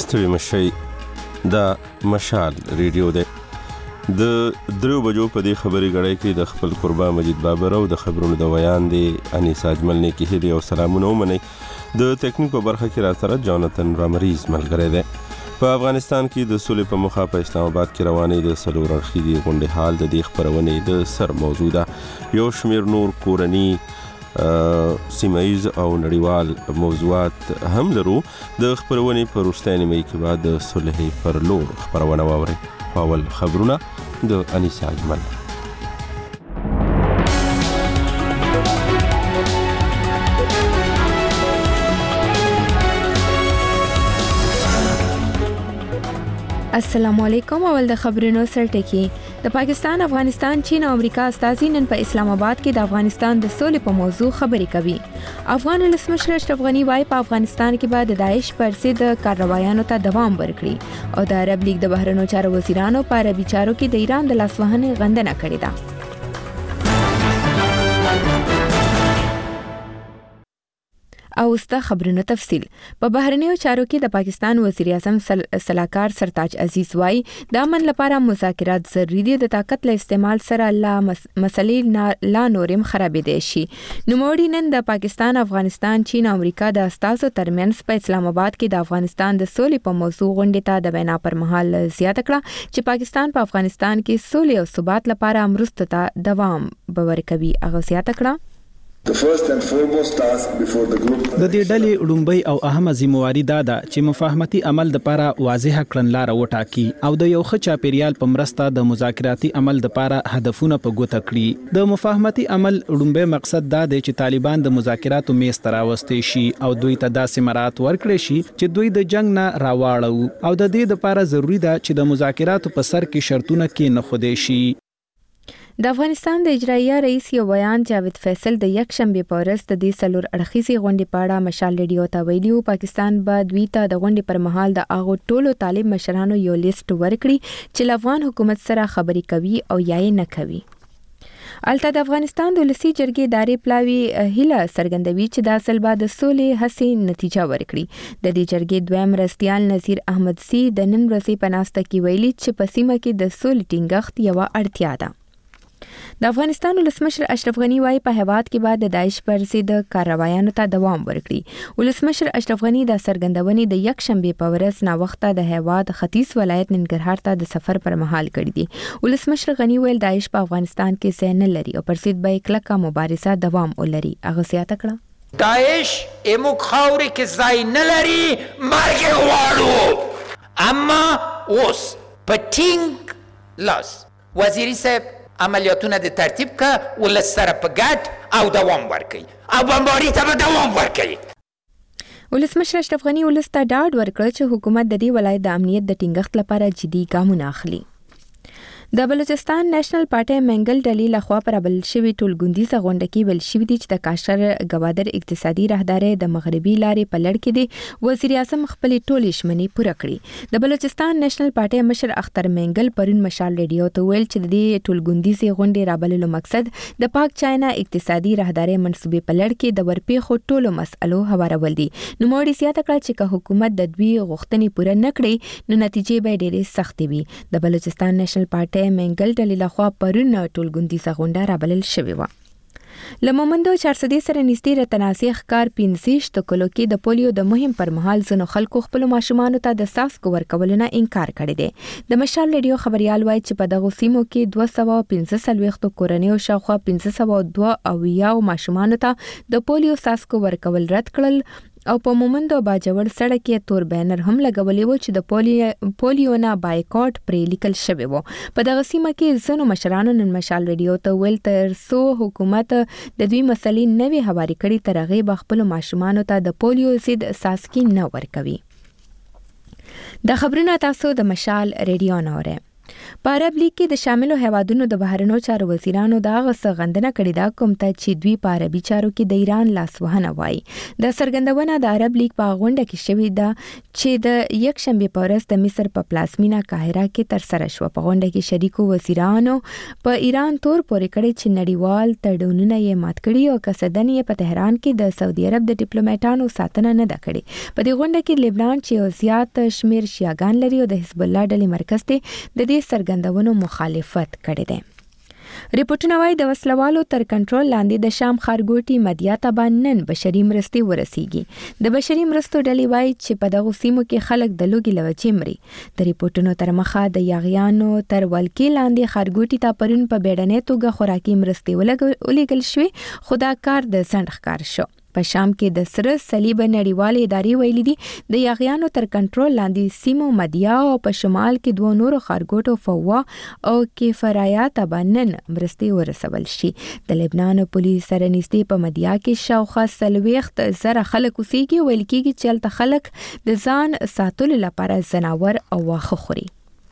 ستړي مشي دا مشال ریډیو دی. د 3 بجو په دې خبري غړې کې د خپل قربا مجید بابر او د خبرونو د ویان دی انیس اجمل نه کې هدي او سلامونه ومني. د تکنیک په برخه کې را سره جاناتن رامریز ملګری دی. په افغانستان کې د سولې په مخه په اسلام آباد کې روانې د سلور اړخیزې غونډې حال د دې خبرونې د سر موضوع ده. یو شمیر نور کورني سیمایز او نړیوال موضوعات هم لرو. د خبرونې په وروستۍ نیمه کې بعد د صلح پر لور خبرونه واوري. اول خبرونه د انیس اجمل. السلام علیکم. اول د خبرونو سرټکی. د پاکستان، افغانستان، چین او امریکا استازي نن په اسلام آباد کې د افغانستان د سولې په موضوع خبرې کوي. افغان ولسمشر اشرف غنی وايي په افغانستان کې به د داعش پر ضد د کاروایانو ته دوام ورکړي او د عرب لیگ د بهرنیو چارو وزیرانو په عربي چارو کې د ایران د لاسوهنې غندنه کړې ده. او ستا خبرونو تفصیل. په بهرنیو چارو کې د پاکستان وزیر اعظم سلاکار سرتاج عزیز وايي د امن لپاره مذاکرات ضروري دي. د طاقت له استعمال سره مسلې لا نورم خرابېدای شي. نوموړي نن د پاکستان، افغانستان، چین او امریکا د استازو ترمنځ په اسلام آباد کې د افغانستان د سولې په موضوع غونډې ته د وینا پر مهال زیاته کړه چې پاکستان په افغانستان کې سولې او ثبات لپاره مرستو ته دوام ورکوي. هغه زیاته کړه د دې ډلې لومبۍ او اهمه ذمہواری دا ده چې مفاهمتي عمل لپاره واضحه کړنلاره وټاکي او د یو ښه چاپیریال په مرسته د مذاکراتي عمل لپاره هدفونه په ګوته کړي. د مفاهمتي عمل لومبۍ مقصد دا دی چې طالبان د مذاکراتو میز ته راوستي شي او دوی ته داسې مرات ورکړي شي چې دوی د جنگ نه راواړو او د دې لپاره ضروری ده چې د مذاکراتو په سر کې شرطونه کې نه خودي شي. د افغانستان د اجرایه رئیس یو بیان جاوید فیصل د یک شنبه په ورځ د دې سلور اړخیزې غونډې په اړه مشال ریډیو ته ویلي و پاکستان به دوی ته د غونډې پر مهال د هغو ټولو طالب مشرانو یو لیست ورکړي چې له افغان حکومت سره خبرې کوي او یا یې نه کوي. البته د افغانستان د ولسی جرګې ادارې پلاوی هیله څرګندوي چې د اصل بعد د سولې هڅې نتیجه ورکړي. د دې جرګې دویم مرستیال نذیر احمد سي د نن ورځې په ناسته کې ویلي چې په سیمه کې د سولې ټینګښت یو اړتیا ده. د افغانستان ولسمشر اشرف غنی وايي په هیواد کې بعد د داعش پر ضد کاروایانو ته دوام ورکړي. ولسمشر اشرف غنی د سرګندونې د یک شنبه په ورځ نا وخته د هیواد ختیځ ولایت ننګرهار ته د سفر پر مهال کړی دی. ولسمشر غنی ویل داعش په افغانستان کې ځای نه لري او پر ضد به کلکه مبارزه دوام ولري. هغه زیاته کړه داعش ایمو خاورې کې ځای نه لري، مرګ غواړو. اما اوس پټینګ لاس وزیری صاحب عملیاتونه د ترتیب کا ول سره په ګډ او دوام ورکړي او بمباري ته دوام ورکړي. ولسمشر اشرف غنی ولسته ډاډ ورکړ چې حکومت د دې ولایت د امنیت د ټینګښت لپاره جدي ګامونه اخلي. د بلوچستان نېشنل پارټي منګل ډلې لخوا پر بل شوی ټولګوندیزه غونډه کې ویل شوی دی چې د کاشر گوادر اقتصادي راهداري د مغربي لارې په لړ کې دی وزیر اعظم خپل ټولې شمنې پوره کړې. د بلوچستان نېشنل پارټي مشر اختر منګل پرون مشال ریډیو ته ویل چې د دې ټولګوندیزه غونډې رابللو مقصد د پاک چاینا اقتصادي راهداري منصوبې په لړ کې د ورپېښو ټولو مسألو هوارول دي. نوموړي زیاته کړه چې که حکومت د دوی غوښتنې پوره نه کړي نو نتیجې به ډېرې سختې وي. د بلوچستان نېشنل پارټي منګل ډلې لخوا پرون ټولګوندیزه غونډه رابلل شوې وه. له مومندو 400 سره نږدې راتناسي ښکار 15 کلو کې د پولیو د مهم پر مهال ځینو خلکو خپل ماشومانو ته د څاڅکو ورکولو نه انکار کړی دی. د مشال ریډیو خبريال وایي چې په دغه سیمو کې 215 کورنیو شاوخوا 502 ماشومانو ته د پولیو څاڅکو ورکول رد کړل او په مومندو باجوړ سړک کې تور بینر هم لګولې و چې د پولیو نه بایکاټ پرې لیکل شوی و. په دغه سیمه کې ځینو مشرانو نن مشال ریډیو ته ویل تر څو حکومت د دوی مسلې نوي هواري کړي تر هغې به خپلو ماشومانو ته د پولیو ضد څاڅکي نه ورکوي. د خبرونه تاسو د مشال ریډیو نه اورئ. په عرب لیګ کې د شاملو هیوادونو د بهرنیو چارو وزیرانو دا غندنه کړې ده کوم ته چې دوی په عربي چارو کې د ایران لاسوهنه وایي. د څرګندونه د عرب لیګ په غونډه کې شوې ده چې د یکشنبه په ورځ د مصر په پلازمینه قاهره کې ترسره شوه. په غونډه کې شریکو وزیرانو په ایران تور پورې کړی چې نړیوال تړونونه یې مات کړي او قصدن یې په تهران کې د سعودي عرب د ډیپلوماټانو ساتنه نه ده کړې. په دې غونډه کې لبنان چې زیات شمیر شیعاګان لري او د حزب الله ډلې مرکز ته د دې څرګندونو مخالفت کړی دی. ریپورتونه وايي د وسلوالو تر کنټرول لاندې د شام ښارګوټي مدیا ته به نن بشري مرستې ورسیږي. د بشري مرستو ډلې وايي چې په دغو سیمو کې خلک د لوږې له وجې مري. د ریپورتونو تر مخه د یاغیانو تر ولکې لاندې ښارګوټي ته پرون په بیړنۍ توګه خوراکي مرستې ولېږل شوې، خو دا کار د ځنډ ښکار شو. په شام کې د سره صلیب نړیوالې ادارې ویلي دي د یاغیانو تر کنټرول لاندې سیمو مدیا او په شمال کې دوه نورو ښارګوټو فوا او کفرایا ته به نن مرستې ورسول شي. د لبنان پولیس سره نږدې په مدیا کې شاوخوا 40,000 خلک اوسېږي. ویل کېږي چې هلته خلک د ځان ساتلو لپاره ځناور او واښه خوري.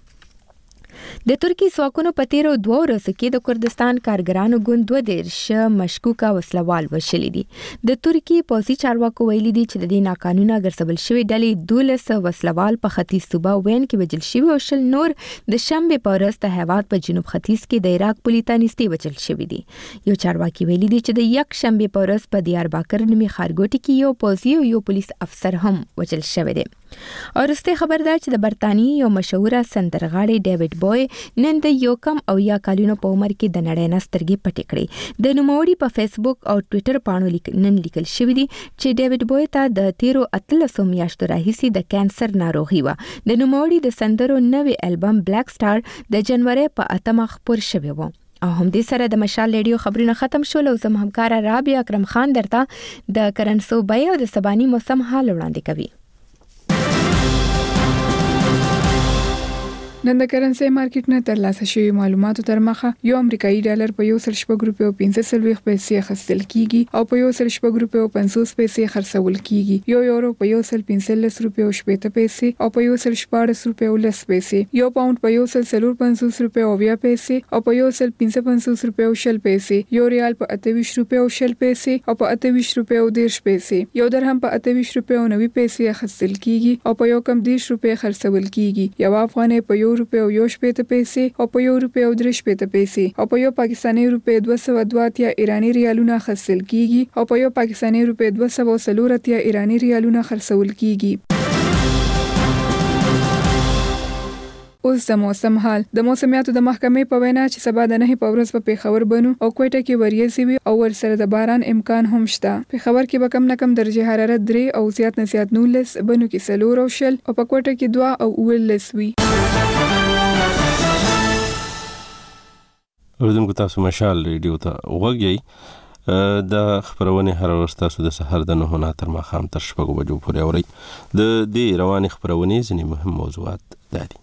د ترکی ځواکونو په تیرو 2 ورځو کې د کردستان کارګرانو ګوند 22 مشکوکه وسلوال وشلي دي. د ترکی پوځي چارواکو ویلي دي چې د دې ناقانونه ګرځول شوې ډلې 12 وسلوال په ختیځ صوبه وین کې وژل شوي او 10 نور د شنبې په ورځ د هیواد په جنوب ختیځ کې د عراق پولې ته نږدې وژل شوي دي. یو چارواکي ویلي دي چې د یک شنبې په ورځ په دیارباکر نومي ښارګوټي کې یو پوځي او یو پولیس افسر هم وژل شوی دی. ورسته خبر ده چې د برتانیې یو مشهوره سندرغاړی ډیوډ بوی نن د یو کم او یا کالونو په عمر کې د نړۍ نه سترګې پټې کړې. د نوموړي په فیسبوک او ټوئیټر پاڼو نن لیکل شوی دی چې ډیوډ بوی ته د 13 میاشتو راهیسې د کانسر ناروغي وه. د نوموړي د سندرو نوې البم بلیک سټار د جنوري په 8 خپور شوی و. او هم دې سره د مشال ریډیو خبرونه ختم شول او زموږ همکار رابعه اکرم خان درته د کرنسو بیه او د سباني موسم حال وړاندې کوي. نن د کرنسي مارکیټ نه ترلاسه شوی معلوماتو تر مخه یو امریکایي ډالر په 1.15 پیسې خرڅل کیږي او په 1.50 پیسې خرڅول کیږي. یو یورو په 1.15 روپیو پیسې او په 1.14 روپیو پیسې. یو پاوند په 1.45 روپیو پیسې او په 1.55 روپیو پیسې. یو ریال په 28 روپیو پیسې او په 28 روپیو 10 پیسې. یو درهم په 28 روپیو 90 پیسې خرڅل کیږي او په 1.10 روپیو خرڅول کیږي. یو افغانۍ په روپیو 1 پیسې او په 1 روپیو 3 پیسې او په یو پاکستاني روپی 202 ایرانی ریالونه خرڅل کیږي او په یو پاکستاني روپی 240 ایرانی ریالونه خرڅول کیږي. اوس د موسم حال. د موسمیاتو د محکمې په وینا چې سبا د 9 په ورځ په پیښور بنو او کوټه کې وریځي وي او ورسره د باران امکان هم شته. پیښور کې به کم نه کم درجه حرارت 3 او زیات نه زیات 19، بنو کې 4 او 0 او په کوټه کې 2 او 19 وي. اوردونکو تاسو مشال ریډیو ته وغږی. د خبرونه هر ورځ تاسو د سحر د 9 نه تر ماښام تر 6 بجو پورې اورئ. د دې رواني خبرونه ځینې مهم موضوعات دي.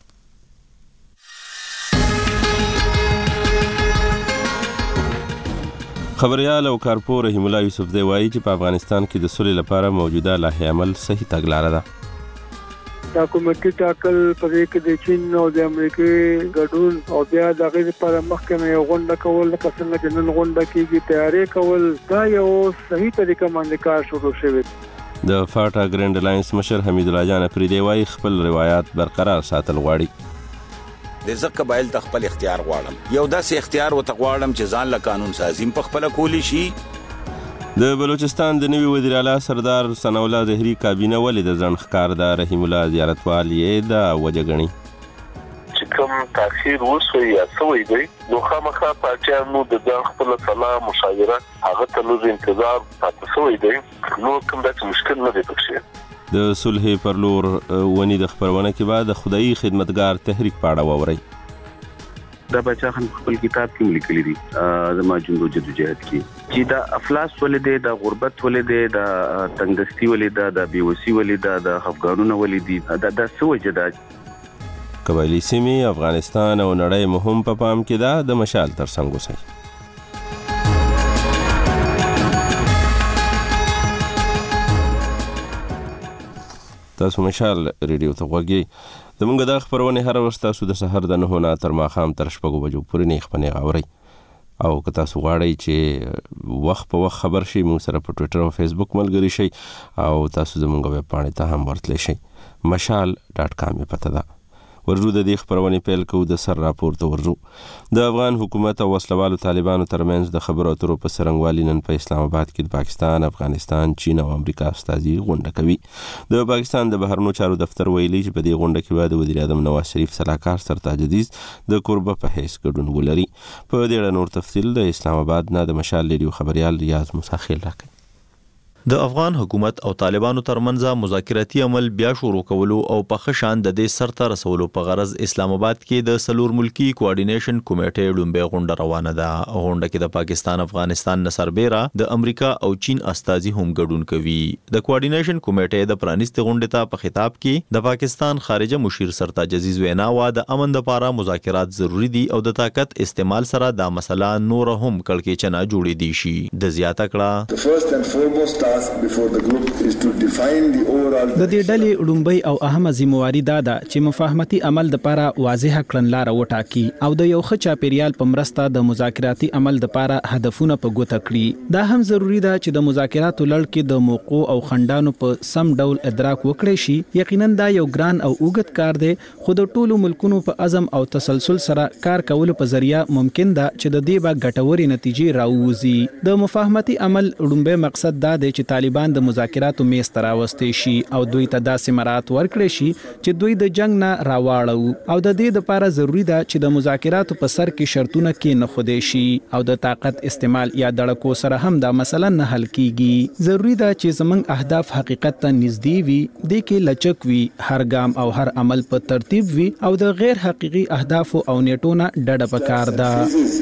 خبريال او کارپور رحیم الله یوسف دی وایي چې په افغانستان کې د سولې لپاره موجوده لایحه عمل صحیح تګلاره ده. دا کومټي ټاکل پرې کې د چین او د امریکای ګډون او بیا د غیر لپاره محکمه یو غونډه کول لکه څنګه چې نن غونډه کېږي تیاری کول دا یو صحیح طریقه باندې کار شروع شوی. د فاټا ګرینډ الاینس مشر حمید الله جان پریدي وایي خپل روایت برقرار ساتل غواړي. د زکه بایل د خپل اختیار غواړم. یو داسې اختیار وته غواړم چې ځان له قانون سازیم په خپل کولی شي. د بلوچستان د نوي وزیر اعلی سردار ثناء الله زهري کابینه ولې د ځنډ ښکار د رحیم الله زیارتوال یې د وجه ګڼي چې کوم تاخیر وشوي یا څه دی نو خامخا پاچانو د ځان خپل صلاح مشاوره هغه ته لږ انتظار پاتې شوی دی نو کوم د مشکل نه دی پکې. د صلح پر لور ونی د خبرونه کې بعد د خدای خدمتګار تحریک پاړه ووري. دا بچا خان خپل کتاب کې لیکلي دي زما جنګو جدوجہد کې چې دا افلاس ولې د غربت ولې د تنگدستی ولې د بیوسی ولې د افغانونو ولې د سوجه د قبایلی سیمې افغانستان او نړۍ مهم په پام کې ده. د مشال ترڅنګ اوسئ. تاسو مشال ریډیو ته غوږی زمونږ د خبرونه هر ورځ تاسو د سحر د 9 نه تر ماښام تر 6 بجو پورې نه خبرونه غوړي او که تاسو غواړئ چې وخت په وخت خبر شي موږ سره په ټوئیټر او فیسبوک ملګری شئ او تاسو زمونږ ویب پاڼې ته هم ورتلی شئ mashal.com پته ده. ورجو د دې خبرونه پیل کوو د سر راپورته ورجو د افغان حکومت او وسلوالو طالبانو ترمنځ د خبرو اترو په سرنګوالي نن په اسلام آباد کې د پاکستان، افغانستان، چین او امریکا استازي غونډه کوي. د پاکستان د بهرنیو چارو دفتر ویلي چې په دې غونډه کې به د وزیر اعظم نواز شریف سلاکار سرتاج عزیز د کوربه په حیث ګډون ولري. په دې اړه نور تفصیل د اسلام آباد نه د مشال ریډیو خبريال ریاض مساخیل راکړي. د افغان حکومت او طالبانو ترمنځ مذاکراتي عمل بیا شروع کولو او په خشان د دې سرته رسولو په غرض اسلام آباد کې د سلور ملکی کوارډینیشن کمیټې لومبه غونډه روانه ده. غونډه کې د پاکستان، افغانستان نصربیرا، د امریکا او چین استازي هم ګډون کوي. د کوارډینیشن کمیټې د پرانیستي غونډې ته په خطاب کې د پاکستان خارجه مشیر سرتاج عزیز وینا وا د امن لپاره مذاکرات ضروری دي او د طاقت استعمال سره دا مسله نور هم کړکېچنه جوړې دي شي. د زیاته کړه د دې ډلې لومبۍ او اهمه ذمہواری دا ده چې مفاهمتي عمل د لپاره واضحه کړنلاره وټاکي او د یو ښه چاپیریال په مرسته د مذاکراتي عمل د لپاره هدفونه په ګوته کړي. دا هم ضروری ده چې د مذاکراتو لړ کې د موقع او خندانو په سم ډول ادراک وکړي شي. یقینا دا یو ګران او اوږد کار دی، خو د ټولو ملکونو په عزم او تسلسل سره کار کولو په ذریعہ ممکن ده چې د دې با ګټوري نتیجې راووزي. د مفاهمتي عمل لومبۍ مقصد دا دی چې طالبان د مذاکراتو میز ته راوستي شي او دوی ته داسې مرات ورکړي شي چې دوی د جنگ نه راواړو او د دې لپاره ضروری ده چې د مذاکراتو په سر کې شرطونه کې نه خودي شي او د طاقت استعمال یا دړکو سره هم دا مسله نه حل کیږي. ضروری ده چې زمنګ اهداف حقیقت ته نږدې وي، د کې لچک وي، هر ګام او هر عمل په ترتیب وي او د غیر حقيقي اهداف او نیټونه ډډه پکار ده.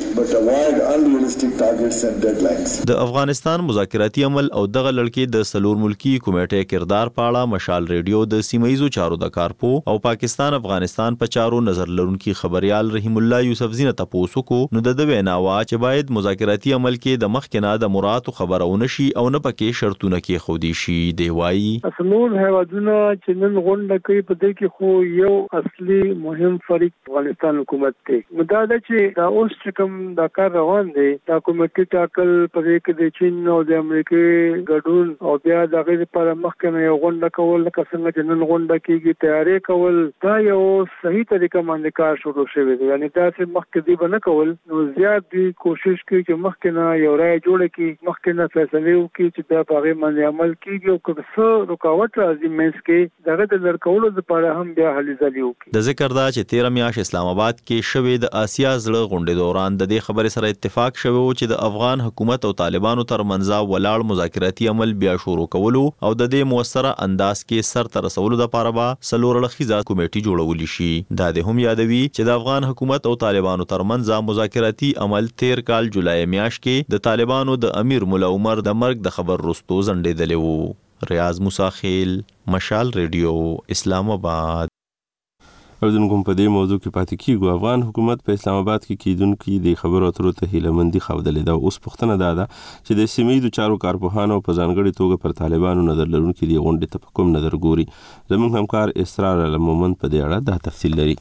د افغانستان مذاکراتي عمل او دغه لړکې د سلور ملکی کمیټې کردار پاړه مشال ریډیو د سیمایزو چارو د کارپو او پاکستان افغانستان په چارو نظر لرونکي خبريال رحیم الله یوسف زینه تاسو کو نو د ویناوا چې باید مذاکراتي عمل کې د مخکنه د مراد خبرونه شي او نه پکې شرطونه کې خودي شي. دی وایي اسنور هیوادونه چې نن غونډه کوي په دې کې خو یو اصلي مهم فریق افغانستان حکومت دی. نو دا چې دا اوس کوم دا کار روان دی، دا کمیټه ټاکل په دې کې د چین او د امریکا ګډون او بیا د غیر پر مخکنه یو غونډه کول لکه څنګه چې نن غونډه کېږي تیاری کول، دا یو صحیح طریقه باندې کار شروع شوی دی. یعنی دا چې مخکې دی بنه کول نو زیات دی کوشش کوي چې مخکنه یو رائے جوړ کړي، مخکنه فیصله وکړي چې دا په باندې عمل کیږي او که څه رکاوټ راځي مېنس کې دغه د لړکولو لپاره هم بیا هلي ځلي وکړي. د ذکر دا چې 13 میاشت اسلام آباد کې شوې د آسیا زړه غونډې دوران د دې خبرې سره اتفاق شوی چې د افغان حکومت او طالبانو ترمنځ ولاړ مذاکراتي عمل بیا شروع کولو او د دې موثره انداز کې سر تر رسولو د لپاره به سلور لخیزه کمیټې جوړول شي. دا د هم یادوي چې د افغان حکومت او طالبانو ترمنځ مذاکراتي عمل 13 کال جولای میاشت کې د طالبانو د امیر مولا عمر د مرګ د خبر وروسته ځنډېدلی وو. ریاض مساخیل، مشال ریډیو، اسلام آباد. اوردونکو په دې موضوع کې پاتې کیږو. افغان حکومت په اسلام آباد کې کیدونکو د خبرو اترو ته هیلمندي خوندلې ده. اوس پښتنه ده چې د سیمې د چارو کارپوهانو په ځانګړي توګه پر طالبانو نظر لرونکو دی غونډې ته کوم نظر ګوري. زموږ همکار اسرار المومن په دې اړه دا تفصیل لري.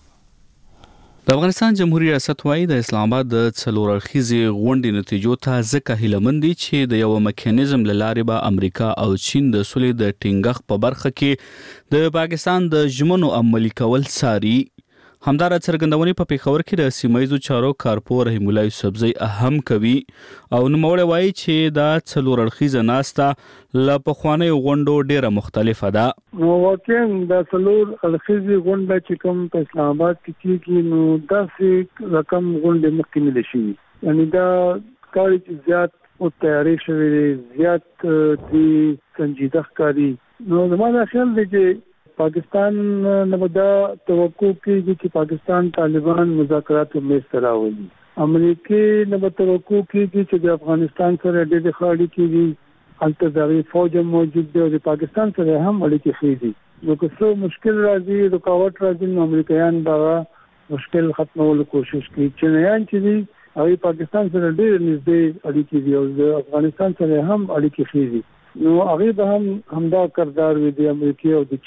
د افغانستان جمهوریت ریاست وايي د اسلام آباد د څلور اړخیزې غونډې نتیجو ته ځکه هیلمند دي چې د یو میکانیزم لارې به امریکا او چین د سولې د ټینګښت په برخه کې د پاکستان د ژمنو عملي کول ساري. همدار څرګندونې په پیښور کې د سیمایزو چارو کارپو رحیم الله یوسفزی اهم کوي او نوموړی وایي چې دا څلور اړخیزه ناسته له پخوانیو غونډو ډیره مختلفه ده. نو واقعا دا څلور اړخیزه غونډه چې کوم په اسلام آباد کې کېږي نو داسې رقم غونډې مخکې نه شي. یعنی دا کار چې زیات او تیاری شوی زیات دی سنجیده ښکاري. نو زموږ خیال دی چې پاکستان نه دا توقع کیږي چې پاکستان طالبان مذاکرات میز ته راولي. امریکا نه توقع کیږي چې د افغانستان سره ډېر خاړي کیږي، هلته د فوج موجود دی او د پاکستان سره هم اړیکې خېږي. نو که څه مشکل راځي، رکاوټ راځي، نو امریکایان دا مشکل ختمولو کوشش کوي. چینایان چې دي هغه پاکستان سره ډېر نږدې اړیکې دي او د افغانستان سره هم اړیکې خېږي. نو هغه به هم همدا کردار وي د امریکا او د چین.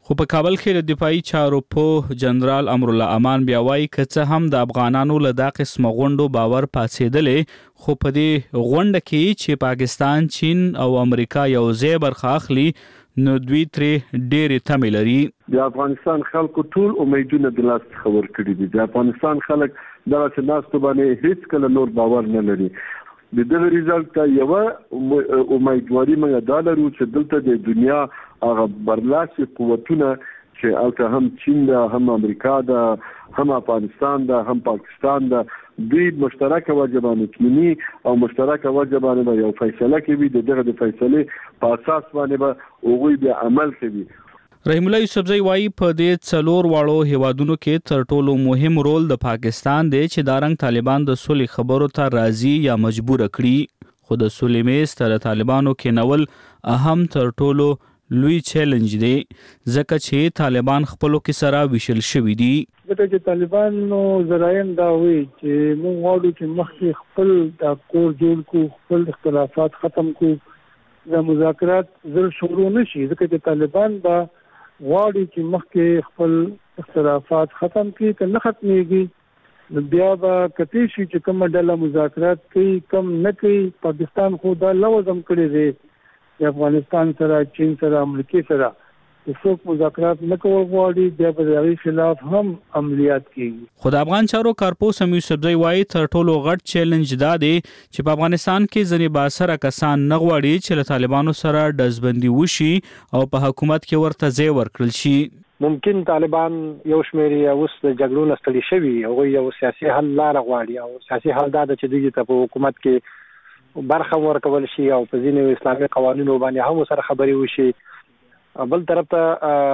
خو په کابل کې د دفاعي چارو په جنرال امرالله امان بیا وایي که څه هم د افغانانو له دا قسمه غونډو باور پاتېدلی خو په دې غونډه کې چې پاکستان، چین او امریکا یو ځای برخه اخلي نو دوی ترې ډېرې تمې لري. د افغانستان خلکو ټول امیدونه د لاس څخه ورکړي دي. د افغانستان خلک دغسې ناستو باندې هېڅ کله نور باور نه لري. د دغه ریزلټ ته یوه امیدواري موږ دا لرو چې دلته د دنیا هغه برلاسي قوتونه چې هلته هم چین ده، هم امریکا ده، هم افغانستان ده، هم پاکستان ده، دوی مشترکه وجه باندې کینی او مشترکه وجه باندې به یو فیصله کوي. د دغه د فیصلې په اساس باندې به هغوی بیا عمل کوي. رحیم الله یوسفزی وایي په دې 4 واړو هیوادونو کې تر ټولو مهم رول د پاکستان دی چې دا رنګ طالبان د سولې خبرو ته راضي یا مجبور کړي. خو د سولې میز ته د طالبانو کېنول اهم تر ټولو لوی چیلنج دی ځکه چې طالبان خپلو کې سره ویشل شوي دي. ځکه چې طالبانو ذرایم دا وایي چې موږ غواړو چې مخکې خپل دا کور جوړ کړو، خپل اختلافات ختم کړو، دا مذاکرات زر شروع نشي. ځکه چې طالبان به غواړي چې مخکې خپل اختلافات ختم کړي، که نه ختمېږي نو بیا به کتی شي چې کومه ډله مذاکرات کوي کم نه کوي. پاکستان خو دا لوزم کړی دی د افغانستان سره، چین سره، امریکا سره چې څوک مذاکرات نه کول غواړي بیا به د هغې خلاف هم عملیات کیږي. خو د افغان چارو کارپوه سمیع یوسفزی وایي تر ټولو غټ چیلنج دا دی چې په افغانستان کې ځینې بااثره کسان نه غواړي چې له طالبانو سره ډزبندي وشي او په حکومت کې ورته ځای ورکړل شي. ممکن طالبان یو شمېر یې اوس د جګړو نه ستړي شوي، هغوی یو سیاسي حل لاره غواړي او سیاسي حل دا ده چې دوی ته په حکومت کې برخه ورکول شي او په ځینې اسلامي قوانینو باندې هم سره خبرې وشي. بل طرف ته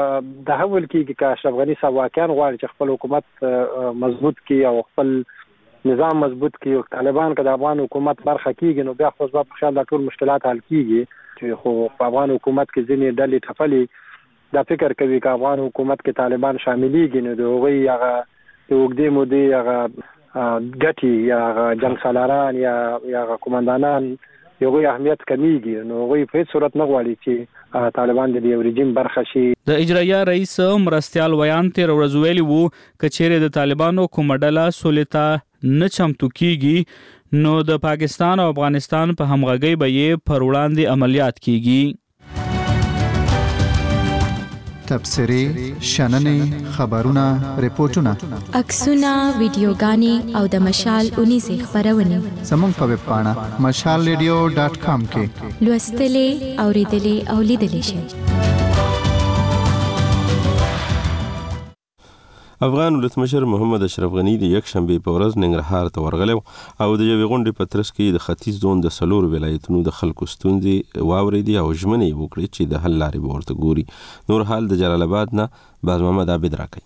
د حول کېږي که اشرف غني صاحب واقعا غواړي چې خپل حکومت مضبوط کړي او خپل نظام مضبوط کړي او طالبان که د افغان حکومت برخه کېږي نو بیا خو زما په خیال دا ټول مشکلات حل کېږي. چې خو په افغان حکومت کې ځینې ډلې ټپلې دا فکر کوي که افغان حکومت کې طالبان شاملېږي نو د هغوی هغه د اوږدې مودې هغه ګټې یا هغه جنګ سالاران یا هغه قمندانان د هغوی اهمیت کمیږي. نو هغوی په هېڅ صورت نه غواړي چې طالبان د یو رژیم برخه شي. د اجرایه رئیس مرستیال ویان تیر ورځ ویلي وو که چیرې د طالبانو کومه ډله سولې ته نه چمتو کیږي نو د پاکستان او افغانستان په همغږۍ به یې پر وړاندې عملیات کیږي. تبصرې، شننې، خبرونه، ریپورتونه، عکسونه، ویډیوګانې او د مشال 19 خبرونه زموږ په ویب پاڼه mashalradio.com کې لوستلې، اوریدلې او لیدلې شئ. افغان ولسمشر محمد اشرف غنی د یک شنبه په ورځ ننګرهار ته ورغلی او د یوې غونډې په ترڅ کې د ختیځ زون د 4 ولایتونو د خلکو ستونزې واورېدې او ژمنې وکړې چې د حل لارې به ورته ګوري. نور حال د جلال آباد نه باز محمد عابد راکوي.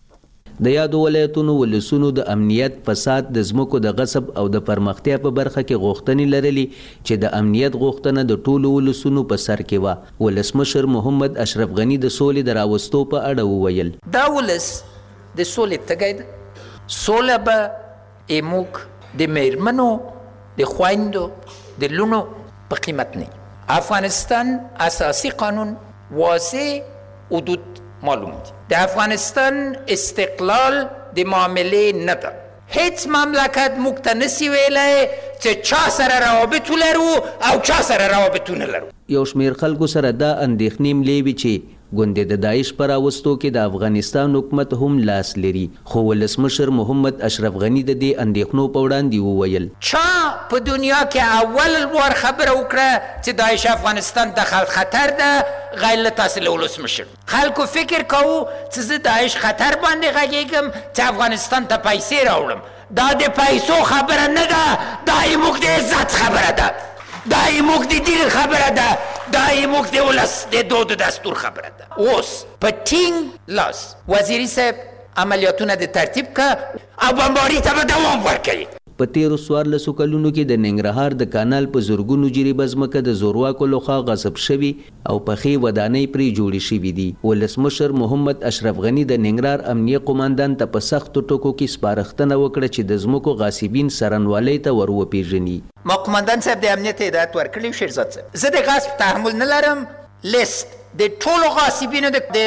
د یادو ولایتونو ولسونو د امنیت، فساد، د ځمکو د غصب او د پرمختیا په برخه کې غوښتنې لرلې چې د امنیت غوښتنه د ټولو ولسونو په سر کې وه. ولسمشر محمد اشرف غنی د سولې د راوستو په اړه وویل دا ولس د سولې تږی ده. سوله به ایموک د میرمنو، د خویندو، د لونو په قیمت نه. افغانستان اساسی قانون واضح حدود معلوم دي. د افغانستان استقلال د معاملې نه ده. هیڅ مملکت موږ ته نسی ویلی چې چا سره روابط ولرو او چا سره روابط نه لرو. یو شمېر خلکو سره دا اندېښنې ملې وي چې ګوندې د داعش پر راوستو کې د افغانستان حکومت هم لاس لري. خو ولسمشر محمد اشرف غنی د دې اندېښنو په وړاندې وویل چا په دنیا کې اول وار خبره وکړه چې داعش افغانستان دخل خطر ده غیر له تاسو له ولسمشر. خلکو فکر کوو چې زه داعش خطر باندې غږیږم چې افغانستان ته پیسې راوړم. دا د پیسو خبره نه ده، دا زموږ د عزت خبره ده، دا زموږ د دین خبره ده، دا زموږ د ولس د دود دستور خبره ده. اوس په ټینګ لاس وزیري صاحب عملیاتونه د ترتیب که او بمباري ته به دوام ورکوي. په تیرو 14 کلونو کې د ننګرهار د کانال په زرګونو جریبه ځمکه د زورواکو لخوا غصب شوي او پخې ودانۍ پرې جوړې شوي دي. ولسمشر محمد اشرف غنی د ننګرهار امنیه قوماندان ته په سختو ټکو کې سپارښتنه وکړه چې د ځمکو غاصبین څارنوالۍ ته ور وپېژني. ما قومندان صاحب د امنیت هدایت ورکړی شیرزاد صاحب، زه د غصب تحمل نه لرم. لیست د ټولو غاصبینو د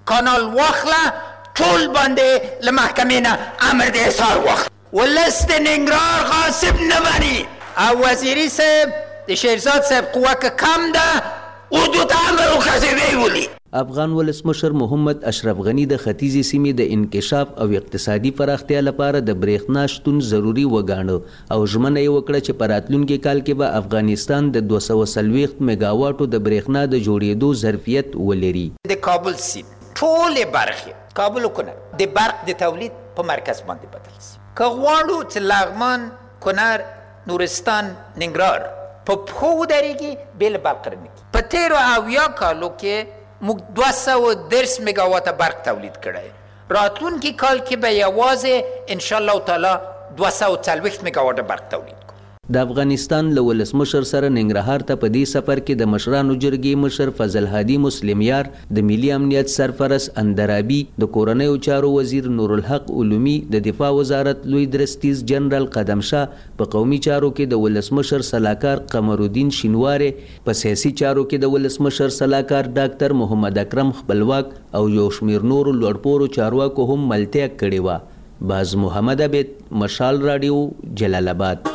کانال واخله ټول باندې له محکمې نه امر د احضار واخله ولس د ننګرهار غاصب نه بني او وزیري صاحب د شیرزاد صاحب قوه که کم ده اردو ته امر وکړي ویې ولي. افغان ولسمشر محمد اشرف غنی د ختیځې سیمې د انکشاف او اقتصادي پراختیا لپاره د برېښنا شتون ضروری وګاڼه او ژمنه یې وکړه چې په راتلونکي کال کې به افغانستان د 240 میگاواټو د برېښنا د جوړېدو ظرفیت ولري. د کابل سیند ټولې برخې کابل کنه د برق د تولید په مرکز باندې بدل شي. که غواړو چې لغمان، کنر، نورستان، ننګرهار په پښو ودرېږي بې له برق رنګي. په تېرو 70 کالو کې موږ 210 میگاواټه برق تولید کړی. راتلونکي کال کې به یوازې ان شاء الله تعالی 240 میگاواټه برق تولید کړو. د افغانستان له ولسمشر سره ننګرهار ته په دې سفر کې د مشرانو جرګې مشر فضل هادي مسلمیار، د ملي امنیت سرپرست اندرابي، د کورنیو چارو وزیر نورالحق علومي، د دفاع وزارت لوی درستیز جنرال قدمشاه، په قومي چارو کې د ولسمشر سلاکار قمرالدین شینواری، په سیاسي چارو کې د ولسمشر سلاکار ډاکټر محمد اکرم خپلواک او یو شمیر نورو لوړپوړو چارواکو هم ملتیا کړې وه. باز محمد عبید، مشال رادیو، جلال آباد.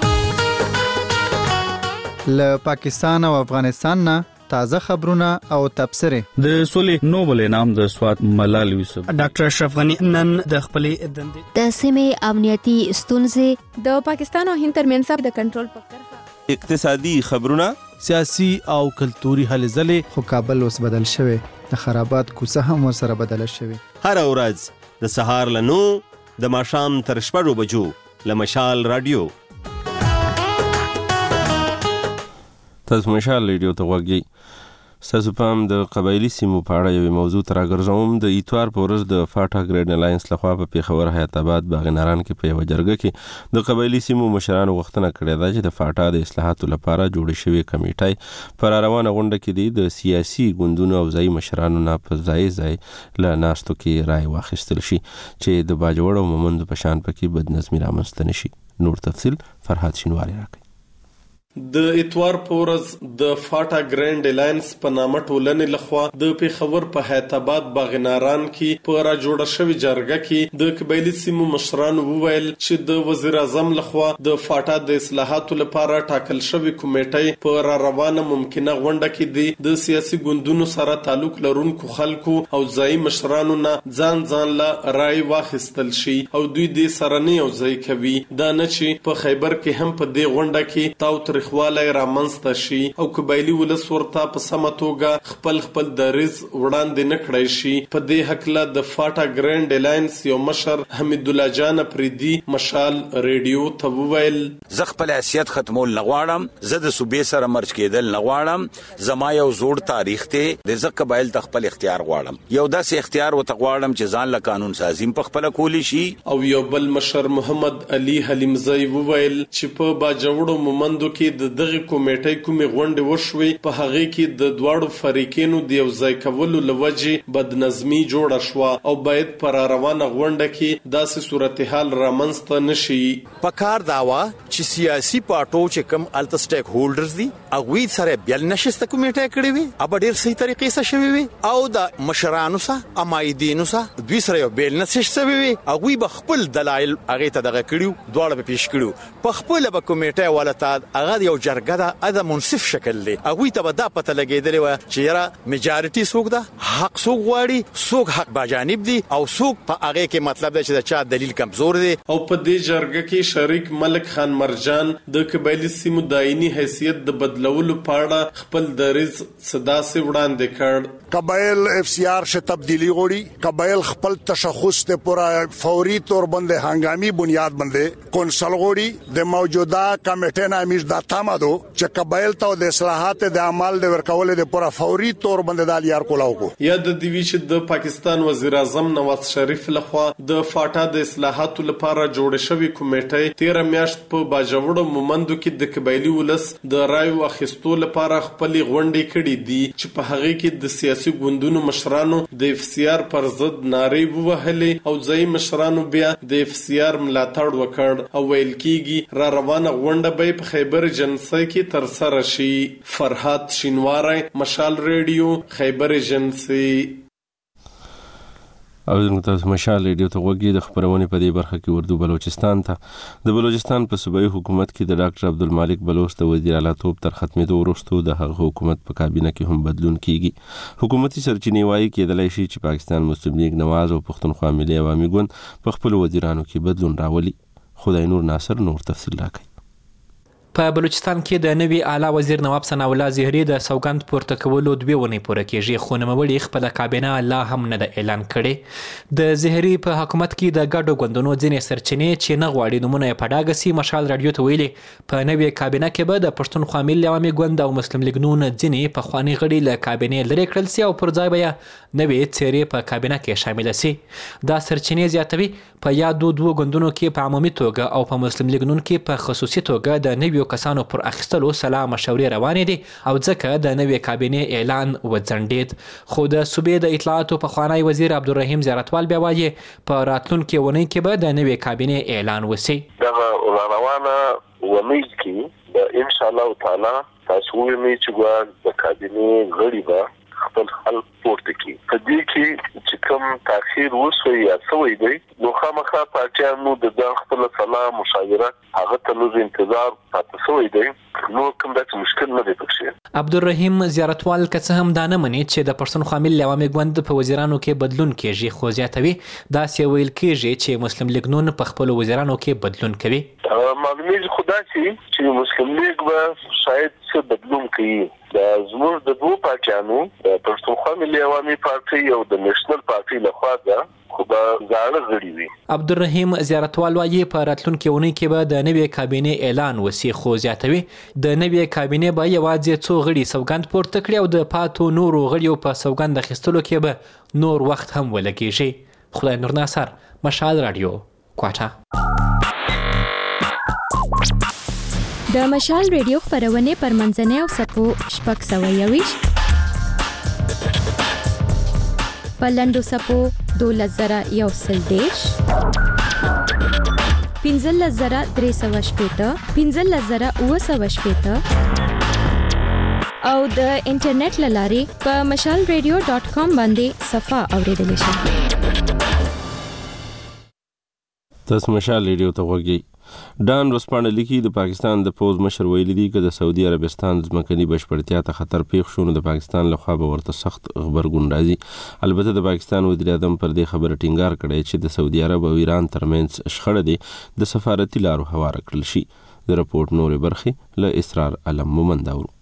له پاکستان او افغانستان نه تازه خبرونه او تبصره. د سولې نوبل انعام د سوات ملال یوسف ډاکټر اشرف غنی نن د خپلې دندې د سیمې امنیتي ستونزې د پاکستان او هند ترمنځ د کنټرول په کرښه اقتصادي خبرونه، سیاسي او کلتوري هلې ځلې. خو کابل اوس بدل شوی، د خرابات کوڅه هم ورسره بدله شوی. هر ورځ د سهار له 9 د ماښام تر 6 بجو له مشال رادیو. تاسو مشال ریډیو ته غوږی. ستاسو پام د قبایلي سیمو په اړه یوې موضوع ته راګرځوم. د اتوار په ورځ د فاټا ګریډ الاینس لخوا په پېښور حیات آباد باغناران کې په یوه جرګه کې د قبایلي سیمو مشرانو غوښتنه کړې ده چې د فاټا د اصلاحاتو لپاره جوړې شوې کمیټې په راروانه غونډه کې د سیاسي ګوندونو او ځایي مشرانو نه په ځای له ناستو کې رای واخیستل شي چې د باجوړ او مومندو په شان پکې بدنظمي رامنځته نه شي. نور تفصیل فرهاد شینواری راکوي. د اتوار په ورځ د فاټا ګرینډ الاینس په نامه ټولنې لخوا د پېښور په حیات آباد باغناران کې په را جوړه شوې جرګه کې د قبایلي سیمو مشرانو وویل چې د وزیر اعظم لخوا د فاټا د اصلاحاتو لپاره ټاکل شوې کمیټې په را روانه ممکنه غونډه کې د سیاسي ګوندونو سره تعلق لرونکو خلکو او ځایي مشرانو نه ځان له رای واخیستل شي او دوی دې سره نه یوځای کوي. دا نه چې په خیبر کې هم په دې غونډه کې خواله رامنځته شي او قبایلی ولس ورته په سمه توګه خپل دریځ وړاندې نه کړی شي. په دې هکله د فاټا ګرینډ الاینس یو مشر حمید الله جان پریدي مشال ریډیو ته وویل: زه خپل حیثیت ختمول نه غواړم، زه د صوبې سره مرج کېدل نه غواړم، زما یو زوړ تاریخ ته د زه قبایل ته خپل اختیار غواړم، یو داسې اختیار وته غواړم چې ځان له قانون سازیم په خپل کولی شي. او یو بل مشر محمد علي حلیمزی وویل چې په باجوړو مومندو کې د دغه کمیټې کومې غونډې وشوي په هغه کې د دواړو فریقینو د یو ځای کولو لوجې بدنظمي جوړه شو او باید پر روانه غونډه کې داسې صورتحال رامنځته نشي. په کار داوا چې سیاسي پارټو چې کوم الټ سټیک هولډرز دي هغه سره بیل نشسته کمیټه کړې وي اب ډیر صحیح طریقې سره شوی وي او د مشرانو سره امایدینو سره دوی سره یو بیل نشسته وي هغه به خپل دلایل هغه ته دغه کړیو دواړه به پیش کړیو په خپل به کمیټه ولته هغه یو جرګه دا منصف شکل دی هغه ته دا پته لګیدلی و چې یاره میجارټي څوک ده، حق څوک غواړي، څوک حق باجانب دي او څوک په هغه کې مطلب دی چې د چا دلیل کمزور دی. او په دې جرګه کې شریک ملک خان مرجان د قبایلی سیمو دایني حیثیت د بدلولو په اړه خپل دریځ صدا سي وړاندې کړ. قبایل اف سی آر شه تبدیلی غوړي، قبایل خپل تشخص ته پورا فوري تور باندې هنګامي بنیاد باندې کونسل غوړي د موجوده کمیټې نه امیر د تامدو چې قبایل ته د اصلاحات د عمل د ورکول د پورا فوري تور باندې د الیار کولاو کو. یا د دیوی چې د پاکستان وزیر اعظم نواز شریف لخوا د فاټا د اصلاحاتو لپاره جوړ شوې کمیټې 13 میاشت په باجوړو مومندو کې د قبایلی ولس د رای واخیستو لپاره خپل غونډې کړې دي چې په هغه کې د سیاسي ګوندونو مشرانو د اف سی آر پر ضد نارې ووهلې او ځای مشرانو بیا د اف سی آر ملاتړ وکړ او ویل کېږي را روانه غونډه به په خیبر جنسي کې تر سره شي. فرهاد شینواری، مشال ریډیو، خیبر جنسي. او تاسو مشال ریډیو ته وګورئ. د خبرونه په دې برخه کې اردو بلوچستان ته د بلوچستان په صوبایي حکومت کې د ډاکټر عبدالمالک بلوچ د وزیر اعلی توپ تر ختمېدو وروسته د هغه حکومت په کابینه کې هم بدلون کیږي. حکومتي سرچینې وایي کېدلای شي چې پاکستان مسلم لیگ نواز او پښتونخوا ملي عوامي ګوند په خپل وزیرانو کې بدلون راولي. خدای نور ناصر نور تفصیل راکړي. په بلوچستان کې د نوي اعلی وزیر نواب ثناء الله زهري د سوګند پورته کولو 2 ونې پوره کېږي، خو نوموړي خپله کابینه لا هم نه ده اعلان کړې. د زهري په حکومت کې د ګډو ګوندونو ځینې سرچینې چې نه غواړي نومونه یې په ډاګه سي مشال راډیو ته ویلي په نوې کابینه کې به د پښتونخوا ملي عوامي ګوند او مسلم لیګ نون ځینې پخواني غړي له کابینې لرې کړل سي او پر ځای به یې نوې څېرې په کابینه کې شامله سي. دا سرچینې زیاتوي په یادو 2 ګوندونو کې په عمومي توګه او په مسلم لیګ نون کې په خصوصي توګه د نویو کسانو پر اخیستلو سلا مشورې روانې دي او ځکه د نوې کابینې اعلان وځنډېد. خو د صوبې د اطلاعاتو پخوانی وزیر عبدالرحیم زیارتوال بیا وایي په راتلونکې اونۍ کې به د نوې کابینې اعلان وسي. دغه روانه اونۍ کې به ان شاء الله تعالی تاسو وینئ چې د کابینې غړي به خپل حل پورته کی. په دې کې چې کوم تاخير وشوي یا سوي دی نو خامخا پارټیانو د خپل سلا مشاورت هغه ته لږ انتظار پاتې سوی دی، نو کوم داسې مشکل نه دی پکې. عبدالرحیم زیارتوال که څه هم دا نه مني چې د پښتونخوا ملي عوامي ګوند په وزیرانو کې بدلون کېږي، خو زیاتوي داسې ویل کېږي چې مسلم لیګ نون په خپلو وزیرانو کې بدلون کوي. معلومیږي خو داسې چې مسلم لیګ به شاید څه بدلون کوي. د زموږ د 2 پارټیانو د پښتونخوا ملي عوامي پارټي او د نېشنل پارټي لخوا ده خو به زاړه غړي وي. عبدالرحیم زیارتوال وایي په راتلونکې اونۍ کې به د نوې کابینې اعلان وسي، خو زیاتوي د نوې کابینې به یوازې څو غړي سوګند پورته کړي او د پاتو نورو غړیو په سوګند اخیستلو کې به نور وخت هم ولګېږي. خدای نور ناصر، مشال راډیو، کوټه. د مشال ریډیو خبرونه پر منځنۍ او سپو شپږ سوه یویش په لنډو سپو 12,110 15,310 15,910 او د انټرنیټ لاري په mashalradio.com باندې صفه اوریدل شي. تاسو مشال ریډیو ته وګورئ. ډان ورځپاڼه لیکي د پاکستان د پوز مشر ویلي دي چې د سعودي عربستان ځمکني بشپړتیا ته خطر پیښ شو نو د پاکستان لخوا به ورته سخت غبرګون راځي. البته د پاکستان وزیر اعظم پر دې خبره ټینګار کړی چې د سعودي عرب او ایران ترمنځ شخړه دي د سفارتي لارو هواره کړل شي. د رپورټ نورې برخې له اسرار علم مومند اورو.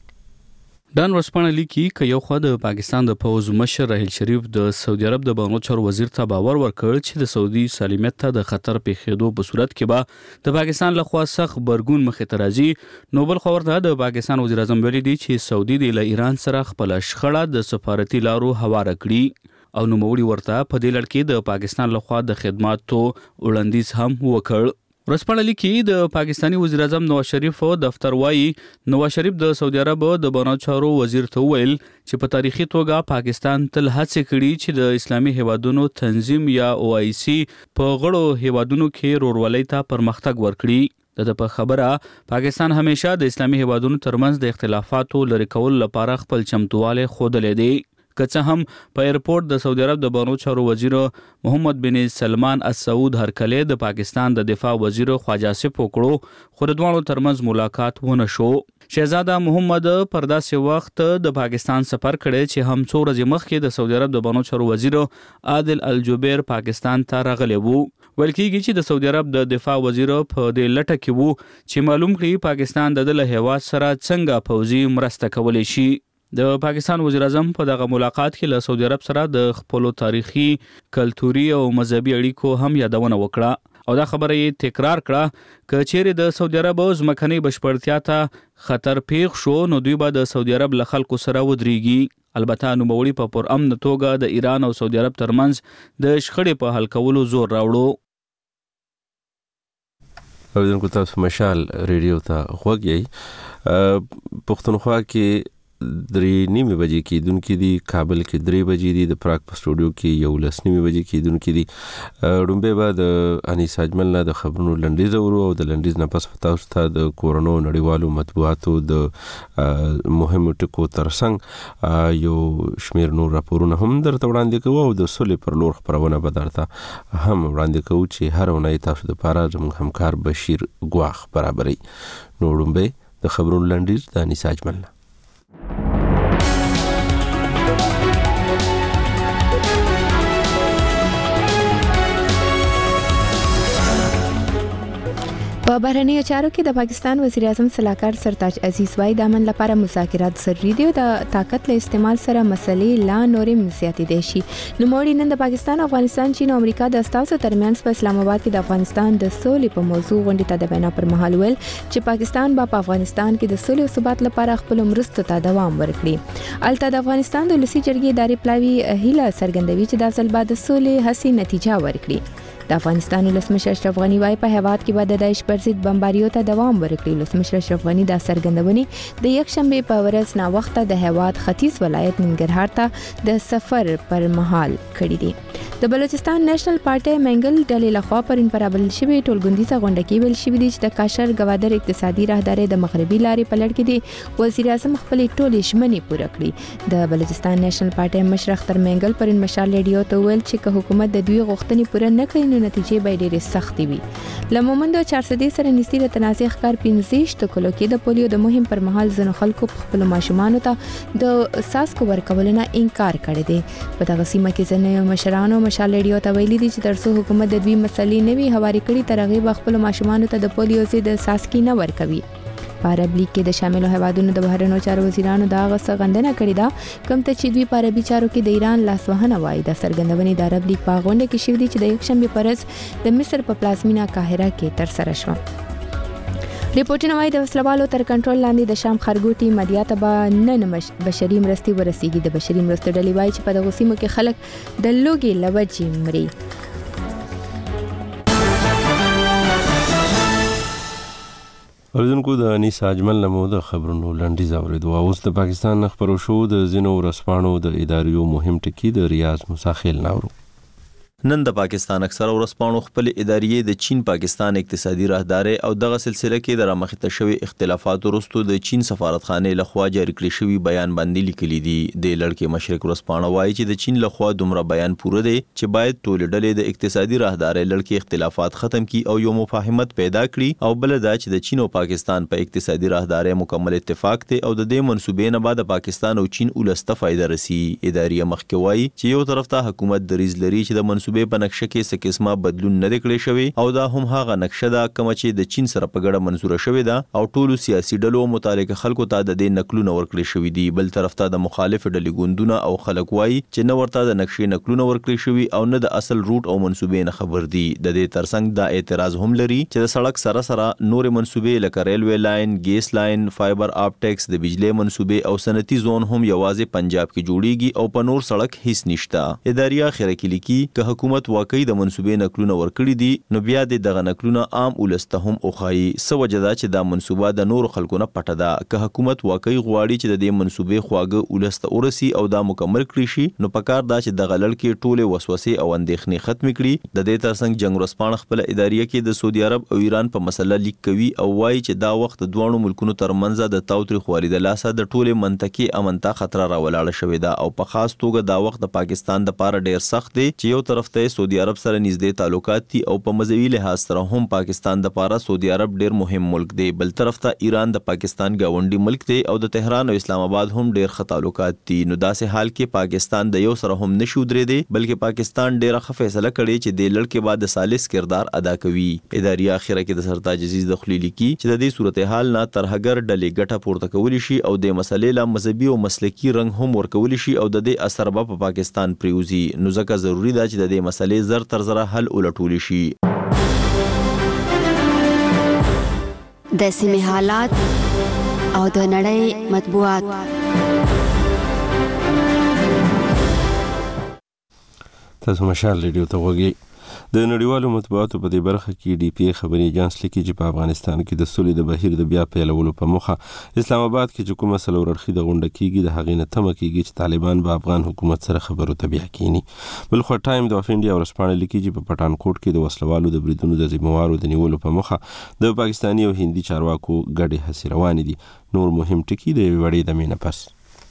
ډان ورځپاڼه لیکي چې یو خوا د پاکستان د پوز مشر راحیل شریف د سعودي عرب د بهرنیو چارو وزیر ته باور ورکړ چې د سعودي سالمیت ته د خطر پیښېدو په صورت کې به د پاکستان لخوا سخت غبرګون مخې ته راځي. نو بل خو ورته د پاکستان وزیر اعظم ویلي دي چې سعودي د ایران سره خپل شخړه د سفارتي لارو هواره کړي او نوموړي ورته په دې لړ کې د پاکستان لخوا د خدماتو وړاندیز هم وکړ. ورځپاڼه لیکي د پاکستاني وزیر اعظم نواز شریف دفتر وایي نواز شریف د سعودي عرب د بهرنیو چارو وزیر ته ویل چې په تاریخي توګه پاکستان تل هڅه کړې چې د اسلامي هیوادونو تنظیم یا OIC په غړو هیوادونو کې رورولۍ ته پرمختګ ورکړي. د په خبره پاکستان همیشه د اسلامي هیوادونو ترمنځ د اختلافاتو لرې کولو لپاره خپل چمتواله خوده دی. که څه هم په ایرپورټ د سعودي عرب د بهرنیو چارو وزیر محمد بن سلمان السعود هرکله د پاکستان د دفاع وزیر خواجه آصف وکړو، خو د دوه ترمنځ ملاقات ونه شو. شهزاده محمد پر داسې وخت د پاکستان سفر کړی چې هم څو ورځې مخکې د سعودي عرب د بهرنیو چارو وزیر عادل الجبیر پاکستان ته راغلی وو. ویل کېږي چې د سعودي عرب د دفاع وزیر په دې لټه کې وو چې معلوم کړي پاکستان د دله هیواد سره څنګه پوځي مرسته کولی شي. د پاکستان وزیر اعظم په دغه ملاقات کې له سعودي عرب سره د خپل تاریخي، کلتوري او مذهبي اړیکو هم یادونه وکړه او دا خبره یې تکرار کړه چې چیرې د سعودي عرب ځمکني بشپړتیا ته خطر پیښ شو نو دوی به د سعودي عرب له خلکو سره ودرېږي. البته نوموړي په پرامن توګه د ایران او سعودي عرب ترمنځ د شخړې په حل کولو زور راوړو. اوریدونکو تاسو مشال ریډیو ته وګورئ. پښتونخوا کې 3:30 بجې کېدونکې دي، کابل کې 3 بجې دي، د پراګ په سټوډیو کې 11:30 بجې کېدونکې دي. ډومبه به د انیس اجمل نه د خبرونو لنډیز ورو او د لنډیز نه پس تاسو ته د کورونو نړیوالو مطبوعاتو د مهمو ټکو ترڅنګ یو شمیر نور راپورونه هم درته وړاندې کوو او د سولې پر لور خبرونه به درته هم وړاندې کوو چې هر اونۍ تاسو لپاره زموږ همکار بشیر ګواخ برابرۍ. نو ډومبه د خبرونو لنډیز د انیس اجمل نه. په بهرنیو چارو کې د پاکستان وزیر اعظم صلاحکار سرتاج عزیز وايي د امن لپاره مذاکرات ضروري دي او د طاقت له استعمال سره مسلې لا نورې زیاتېدای شي. نوموړي نن د پاکستان، افغانستان، چین او امریکا د استازو ترمنځ په اسلام آباد کې د افغانستان د سولې په موضوع غونډې ته د وینا پر مهال ویل چې پاکستان به په افغانستان کې د سولې او ثبات لپاره خپل مرستو ته دوام ورکړي. البته د افغانستان د ولسي جرګې اداري پلاوي هیله څرګندوي چې د ځل بعد د سولې هڅې نتیجه ورکړي. د افغانستان ولسمشر اشرف غنی وايي په هیواد کې به د داعش پر ضد بمباریو ته دوام ورکړي. ولسمشر اشرف غنی د سرګندونې د یکشنبه په ورځ نا وخته د هیواد ختیځ ولایت ننګرهار ته د سفر پر مهال کړی دی. د بلوچستان نېشنل پارټي منګل ډلې لخوا پرین پرابل شوی ټولګوندیزه غونډه کې ویل شوی دی چې د کاشر گوادر اقتصادي راهداري د مغربي لارې په لړ کې دی وزیر اعظم خپل ټولې ژمنې پوره کړې. د بلوچستان نېشنل پارټي مشر اختر منګل پرین مشال ریډیو ته ویل چې که حکومت د دوی غوښتنې پوره نه کړي نو نتیجې به ډېرې سختې وي. لمومند 400 سره نږدې د تنازع ښکار 15 ټکلو کې د پولیو د مهم پر مهال ځینو خلکو خپل ماشومان ته د ساسکو ورکول نه انکار کړی دی. په دغه سیمه کې ځینې مشرانو مشال ریډیو ته ویلي دي چې ترڅو حکومت د دوی مسلې نه وي هواري کړي تر هغې به خپل ماشومان ته د پولیو ضد ساسکي نه ورکوي. په عرب لیګ کې د شاملو هیوادونو د بهرنیو چارو وزیرانو دا غوښتنه غندنه کړې ده کوم ته چې دوی په عربي چارو کې د ایران لاسوهنه وایي. د سرګندونې د عرب لیګ په غونډه کې شوې دي چې د یکشنبه په ورځ د مصر په پلازمینه قاهره کې ترسره شوه. ریپورتونه وايي د وسلوالو تر کنټرول لاندې د شام خرګوټي مدیاته به نن بشري مرستې ورسیږي. د بشري مرستو ډلې وايي چې په دغه سیمو کې خلک د لوږې له وجې مري. اوریدونکو د انیس اجمل له مو د خبرونو لنډیز اوریدو. اوس د پاکستان خبرو شو د ځینو ورځپاڼو د اداریو مهم ټکي د ریاض مساخیل ناورو. نن د پاکستان اکثره ورځپاڼو خپل ادارې د چین پاکستان اقتصادي راهداري او دغه سلسله کې د رامخته شوی اختلافات وروسته د چین سفارتخانه لخوا جاری کړی شوی بیان باندې لیکلي دي. د لړکې مشرق ورځپاڼه وايي چې د چین لخوا دومره بیان پوره دی چې باید ټول ډلې د اقتصادي راهداري لړکې اختلافات ختم کړي او یو مفاهمت پیدا کړي او بل دا چې د چین او پاکستان په اقتصادي راهداري مکمل اتفاق دی او د دې منسوبې نه بعد پاکستان او چین ولسته فائدہ رسی. اداري مخکې وايي چې یو طرف ته حکومت دریز لري چې د منسوبې په نقشه کې څه قسمه بدلون نه کړی شوی او دا هم هغه نقشه ده کوم چې د چین سره په ګډه منزوره شوې ده او ټولو سیاسي ډلو متعلق خلکو ته د دې نقلونه ورکړي شوی دي. بل طرف ته د مخالف ډلې ګوندونه او خلک وایي چې نه ورته د نقشې نقلونه ورکړي شوی او نه د اصل روټ او منسوبې نه خبر دي. د دې ترڅنګ دا اعتراض هم لري چې د سړک سره سره نور منسوبې لکه ریلوي لاین، ګیس لاین، فایبر آپټکس، د بجلی منسوبې او صنعتي زون هم یوازې پنجاب کې جوړیږي او په نور سړک هیڅ نشته. اداري اخره کې لیکي چې حکومت واقعي د منسوبې نقلونه ورکړي دي نو بیا دغه نقلونه عام ولسته هم اوخایي. سو وجدا چې دا منسوبه د نور خلکو نه پټه ده. که حکومت واقعي غواړي چې د دې منسوبې خواږه ولسته ورسي او دا مکمل کړي شي نو پکار دا چې د غلل کې ټوله وسوسې او اندېښنې ختم کړي. د دې ترڅنګ جنگ ورسپانه خپل اداریه کې د سعودي عرب او ایران په مسله لیک کوي او وایي چې دا وخت دوه ملکونو ترمنځ د تاوتریخوالي د لاسه د ټوله منطقي امنته خطر راولاړ شوې ده او په خاص توګه دا وخت د پاکستان د پاره ډیر سخت دی چې یو طرف ته سعودي عرب سره نږدې تعلقات دي او په مذهبي لحاظ سره هم پاکستان د پاره سعودي عرب ډیر مهم ملک دی. بل طرف ته ایران د پاکستان گاونډي ملک دی او د تهران او اسلام آباد هم ډیر ښه تعلقات دي. نو داسې حال کې پاکستان د یو سره هم نشو درې دی بلکې پاکستان ډیره ښه فیصله کړې چې د لړکې بعد ثالث کردار ادا کوي. اداري اخره کې د سرتاج عزیز د خلیلی کی چې د دې صورتحال نه ترهګر ډلې ګټه پورته کولی شي او د مسلې له مذهبي او مسلکي رنګ هم ورکول شي او د دې اثر په پاکستان پریوزي. نو ځکه ضروری ده چې د دې مسلې زر تر زره حل ولټول شي. د سیمې حالات او د نړۍ مطبوعات. تاسو مشال ریډیو ته وګورئ. د نړیوالو مطبوعاتو په دې برخه کې ډي پی خبري ایجنس لیکي چې په افغانستان کې د سولې د بهیر د بیا پیلولو په موخه اسلام آباد کې چې کومه څلور اړخیزه غونډه کیږي د هغې نه تمه کیږي چې طالبان به افغان حکومت سره خبرو ته بیا کینی. بلخو ټایم د انډیا ورسپانه لیکي چې په پټانکوټ کې د وسلوالو د بریدونو د ذمہوارو د نیولو په موخه د پاکستاني او هندي چارواکو ګډې هڅې روانې دي. نور مهم ټکي د وړې د مینه پس.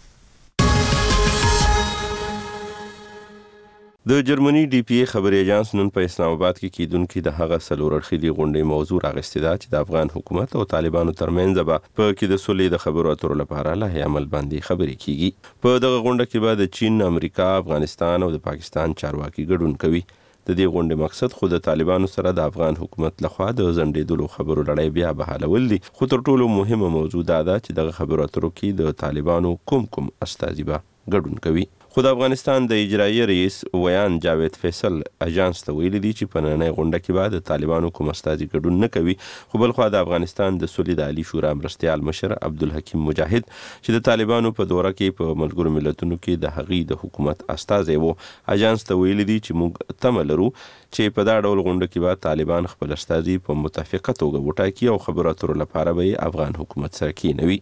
د جرمني ډي پی خبري ایجنس نن په اسلام آباد کې کیدونکو د هغه څلور اړخیزې غونډې موضوع راغستې ده چې د افغان حکومت او طالبانو ترمنځ به په کې د سولې د خبرو اترو لپاره له عمل باندې خبرې کیږي. په دغه غونډه کې به د چین، امریکا، افغانستان او د پاکستان چارواکي ګډون کوي. د دې غونډې مقصد خو د طالبانو سره د افغان حکومت لخوا د ځنډېدلو خبرو لړۍ بیا بحالول دي. خو تر ټولو مهمه موضوع دا ده چې دغه خبرو اترو کې د طالبانو کوم استازي به ګډون کوي. خو د افغانستان د اجرایي رئیس ویان جاوید فیصل اژانس ته ویلي دي چې په نننۍ غونډه کې به د طالبانو کوم استازي ګډون نه کوي. خو بلخوا د افغانستان د سولې د عالی شورا مرستیال مشر عبدالحکیم مجاهد چې د طالبانو په دوره کې په ملګرو ملتونو کې د هغې د حکومت استازی و، اژانس ته ویلي دي چې موږ تمه لرو چې په دا ډول غونډه کې به طالبان خپل استازي په متفقه توګه وټاکي او خبرو اترو لپاره به افغان حکومت سره کینوي.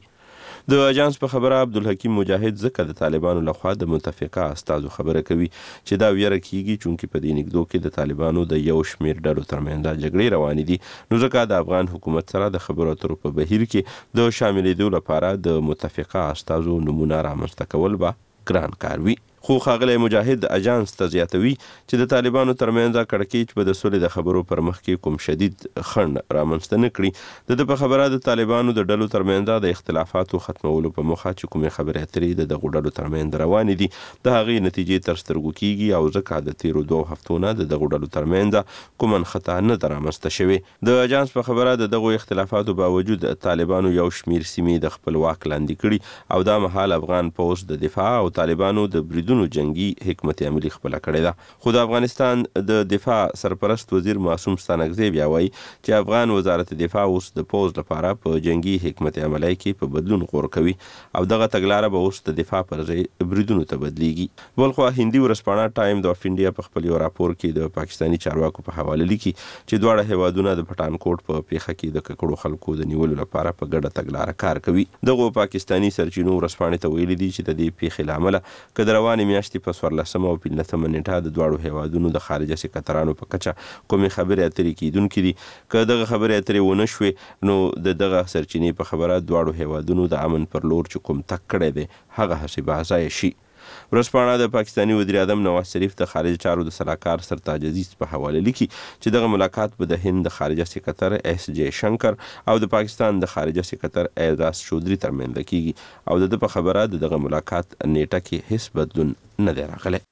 د اژانس په خبره عبدالحکیم مجاهد ځکه د طالبانو لخوا د متفقه استازو خبره کوي چې دا ویره کیږي چونکې په دې نږدو کې د طالبانو د یو شمیر ډلو ترمنځ جګړې روانې دي، نو ځکه د افغان حکومت سره د خبرو اترو په بهیر کې د شاملېدو لپاره د متفقه استازو نمونه رامنځته کول به ګران کار وي. خو ښاغلی مجاهد اژانس ته زیاتوي چې د طالبانو ترمنځ کړکېچ به د سولې د خبرو پر مخ کې کوم شدید خنډ رامنځته نه کړي. د په خبره د طالبانو د ډلو ترمنځ د اختلافاتو ختمولو په موخه چې کومې خبرې اترې د دغو ډلو ترمنځ روانې دي د هغې نتیجې تر سترګو کیږي او ځکه د تیرو 2 هفتو نه د دغو ډلو ترمنځ کوم انخطا نه ده رامنځته شوې. د اژانس په خبره د دغو اختلافاتو باوجود طالبانو یو شمیر سیمې د خپل واک لاندې کړي او دا مهال افغان پوځ د دفاع او طالبانو د بریدونو جنگي حکمت عملی خپل کړی ده. خو د افغانستان د دفاع سرپرست وزیر معصوم ستانکزی بیا وایي چې افغان وزارت دفاع اوس د پوځ لپاره په جنگي حکمت عملی کې په بدلون غور کوي او دغه تګلاره به اوس د دفاع پر ځای بریدونو ته بدلیږي. بلخو هندي ورځپاڼه ټایم د انډیا په خپل یو راپور کې د پاکستاني چارواکو په حواله لیکي چې دواړه هیوادونه د پټانکوټ په پیښه کې د ککړو خلکو د نیولو لپاره په ګډه تګلاره کار کوي. دغه پاکستاني سرچینو ورځپاڼې ته ویلي دي چې د دې پیښې له امله که د روانې میاشتې په 14 او 15 نیټه د دواړو هیوادونو د خارجه سکرترانو په کچه کومې خبرې اترې کیدونکې دي. که دغه خبرې اترې ونه شوې نو دغه سرچینې په خبره دواړو هیوادونو د امن پر لور چې کوم تګ کړی دی هغه هسې به ځای شي. ورځپاڼه د پاکستاني وزیر اعظم نواز شریف د خارجه چارو د سلاکار سرتاج عزیز په حواله لیکي چې دغه ملاقات به د هند د خارجه سکرتر ایس جے شنکر او د پاکستان د خارجه سکرتر اعزاز چودھری ترمنځ کیږي او د په خبره دغه ملاقات نیټه کې هیڅ بدلون نه دی راغلی.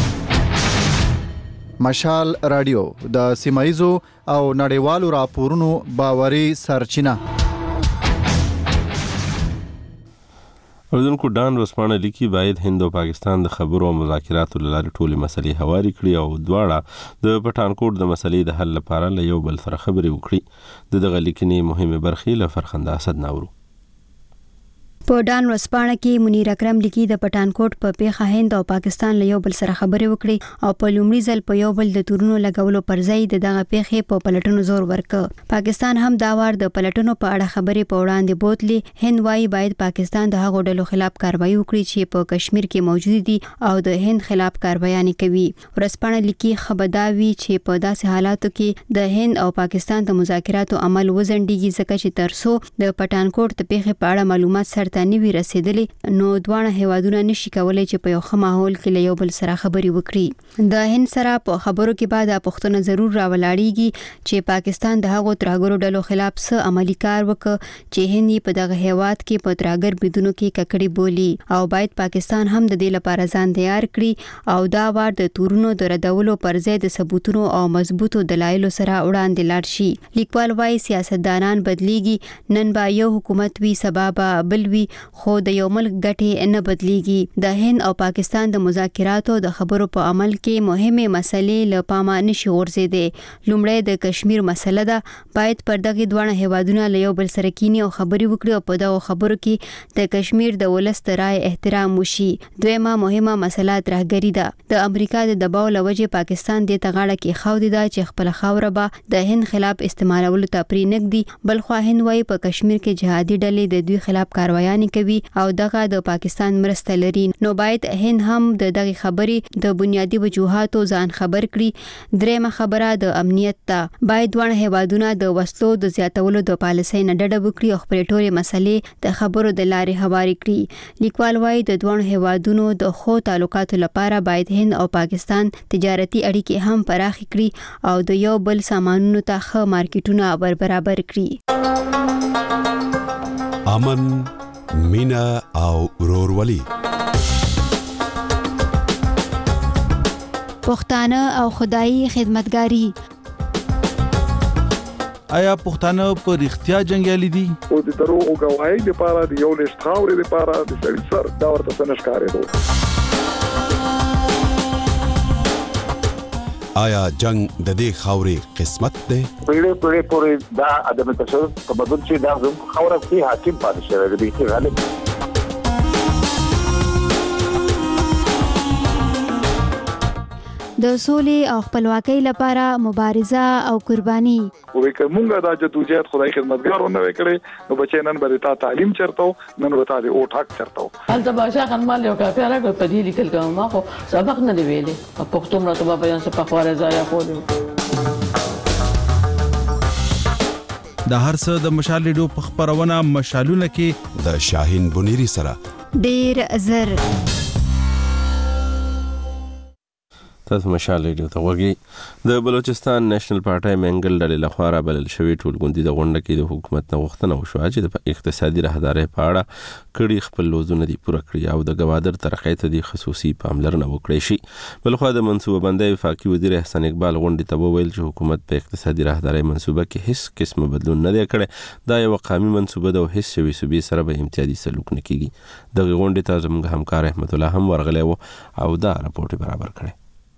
مشال رادیو د سیمایزو او نړیوالو راپورونو باوري سرچینه. اردوونکو ډان ورځپاڼه لیکي باید هند او پاکستان د خبرو او مذاکراتو له لارې ټولې مسلې هوارې کړي او دواړه د پټانکوټ د مسلې د حل لپاره له یو بل سره خبرې وکړي. د دغه لیکنې مهمې برخې له فرخنده اسد ناورو. په ډان ورځپاڼه کې منیر اکرم لیکي د پټانکوټ په پیښه هند او پاکستان له یو بل سره خبرې وکړي او په لومړي ځل په یو بل د تورونو لګولو پر ځای دغه پیښې په پلټنو زور ورکړ. پاکستان هم دا وار د پلټنو په اړه خبرې په وړاندې بوتلې. هند وايي باید پاکستان د هغو ډلو خلاف کاروایی وکړي چې په کشمیر کې موجود دي او د هند خلاف کاروایي کوي. ورځپاڼه لیکي خبرداوي چې په داسې حالاتو کې د هند او پاکستان د مذاکراتو عمل وزنديږي ځکه چې ترسو د پټانکوټ د پیښې په اړه معلومات سره نوی رسیدلې نو دواړه هیوادونه نشي کولای چې په یو ښه ماحول کې له یو بل سره خبرې وکړي. د هند سره په خبرو کې بعد پوښتنه ضرور راولاړیږي چې پاکستان د هغو ترهګرو ډلو خلاف څه عملی کار وکړي چې هند په دغه هیواد کې په ترهګر بریدونو کې ککړې بولي او باید پاکستان هم د دې لپاره ځان تیار کړي او دا وار د تورونو د ردولو پر ځای د ثبوتونو او مضبوطو دلایلو سره وړاندې لاړ شي. لیکوال وايي سیاستدانان بدلیږي، نن به یو حکومت وي سبا به بل وي خو د یو ملک ګټې نه بدلیږي. د هند او پاکستان د مذاکراتو د خبرو په عمل کې مهمه مسلې له پامه نشي غورځېدې. لومړی د کشمیر مسله ده، باید پر دغه دوه هیوادونه له یو بل سره کینی او خبرې وکړي او په دغه خبرو کې د کشمیر د ولس د رائے احترام وشي. دویمه مهمه مسله ترهګري ده. د امریکا د دباو لوجې پاکستان د تغاړه کې خاودي ده چې خپل خاوره به د هند خلاف استعمالولو ته پرې نګدي. بل خو هند وايي په کشمیر کې جهادي ډلې د دوی خلاف کاروایانې کوي او دغه د پاکستان مرسته لري. نو باید هند هم د دغه خبرې د بنیادی وجوهاتو ځان خبر کړي. دریمه خبره د امنیت ته، باید دوه هیوادونه د وسلو د زیاتولو د پالیسۍ نه ډډه وکړي او خپل ټولې مسلې د خبرو د لارې هواري کړي. لیکوال وايي د دوه هیوادونو د خو تعلقاتو لپاره باید هند او پاکستان تجارتي اړیکې هم پراخ کړي او د یو بل سامانونو ته ښه مارکیټونه برابر کړي. امن، مینا او ورورولي، پښتانه او خدایي خدمتګاری. آیا پښتانه په رښتیا جنگیالي دي؟ او د دروغ گواهی لپاره د یو لښت خاورې لپاره د سړي سر دا ورته څه ښکارېدو. آیا جنگ د دې خاورې قسمت دی؟ پیړې پورې دا عدم تشدد په بدل چې دا زموږ خاوره کې حاکم پاتې شوی دی. غالب د سولې او خپلواکۍ لپاره مبارزه او قرباني. وې کومه دا جدوجہد خدای خدمتګارونه وکړي نو بچي نن به تا تعلیم چرته نن به تا د او ټاک چرته. هلته باشا خنمال یو کافي راغی په دې لیکل کوم ما خو سبق نه دی ویلې په پښتو مرته په بیان څه په خواره ځای خو د هر څه د مشال ریډیو په خبرونه مشالونه کې د شاهین بنيري سره ډیر زر. تاسو مشال ریډیو ته وګورئ. د بلوچستان نېشنل پارټي منګل ډلې لخوا را بلل شوی ټولګوندي د غونډه کې د حکومت نه غوښتنه وشوه چې د اقتصادي راهدارۍ په اړه کړي خپل لوزونه دي پوره کړي او د گوادر ترقۍ ته د خصوصي پاملرنه وکړي شي. بلخوا د منصوبه بندۍ وفاقي وزیر احسان اقبال غونډې ته وویل چې حکومت په اقتصادي راهدارۍ منصوبه کې هیڅ قسم بدلون نه دی کړی. دا یو قومي منصوبه ده او هیڅ شوی صوبې سره به امتیازي سلوک نه کیږي. دغه غونډې ته زموږ همکار احمد الله هم ورغلی و او دا راپورټ برابر کړی.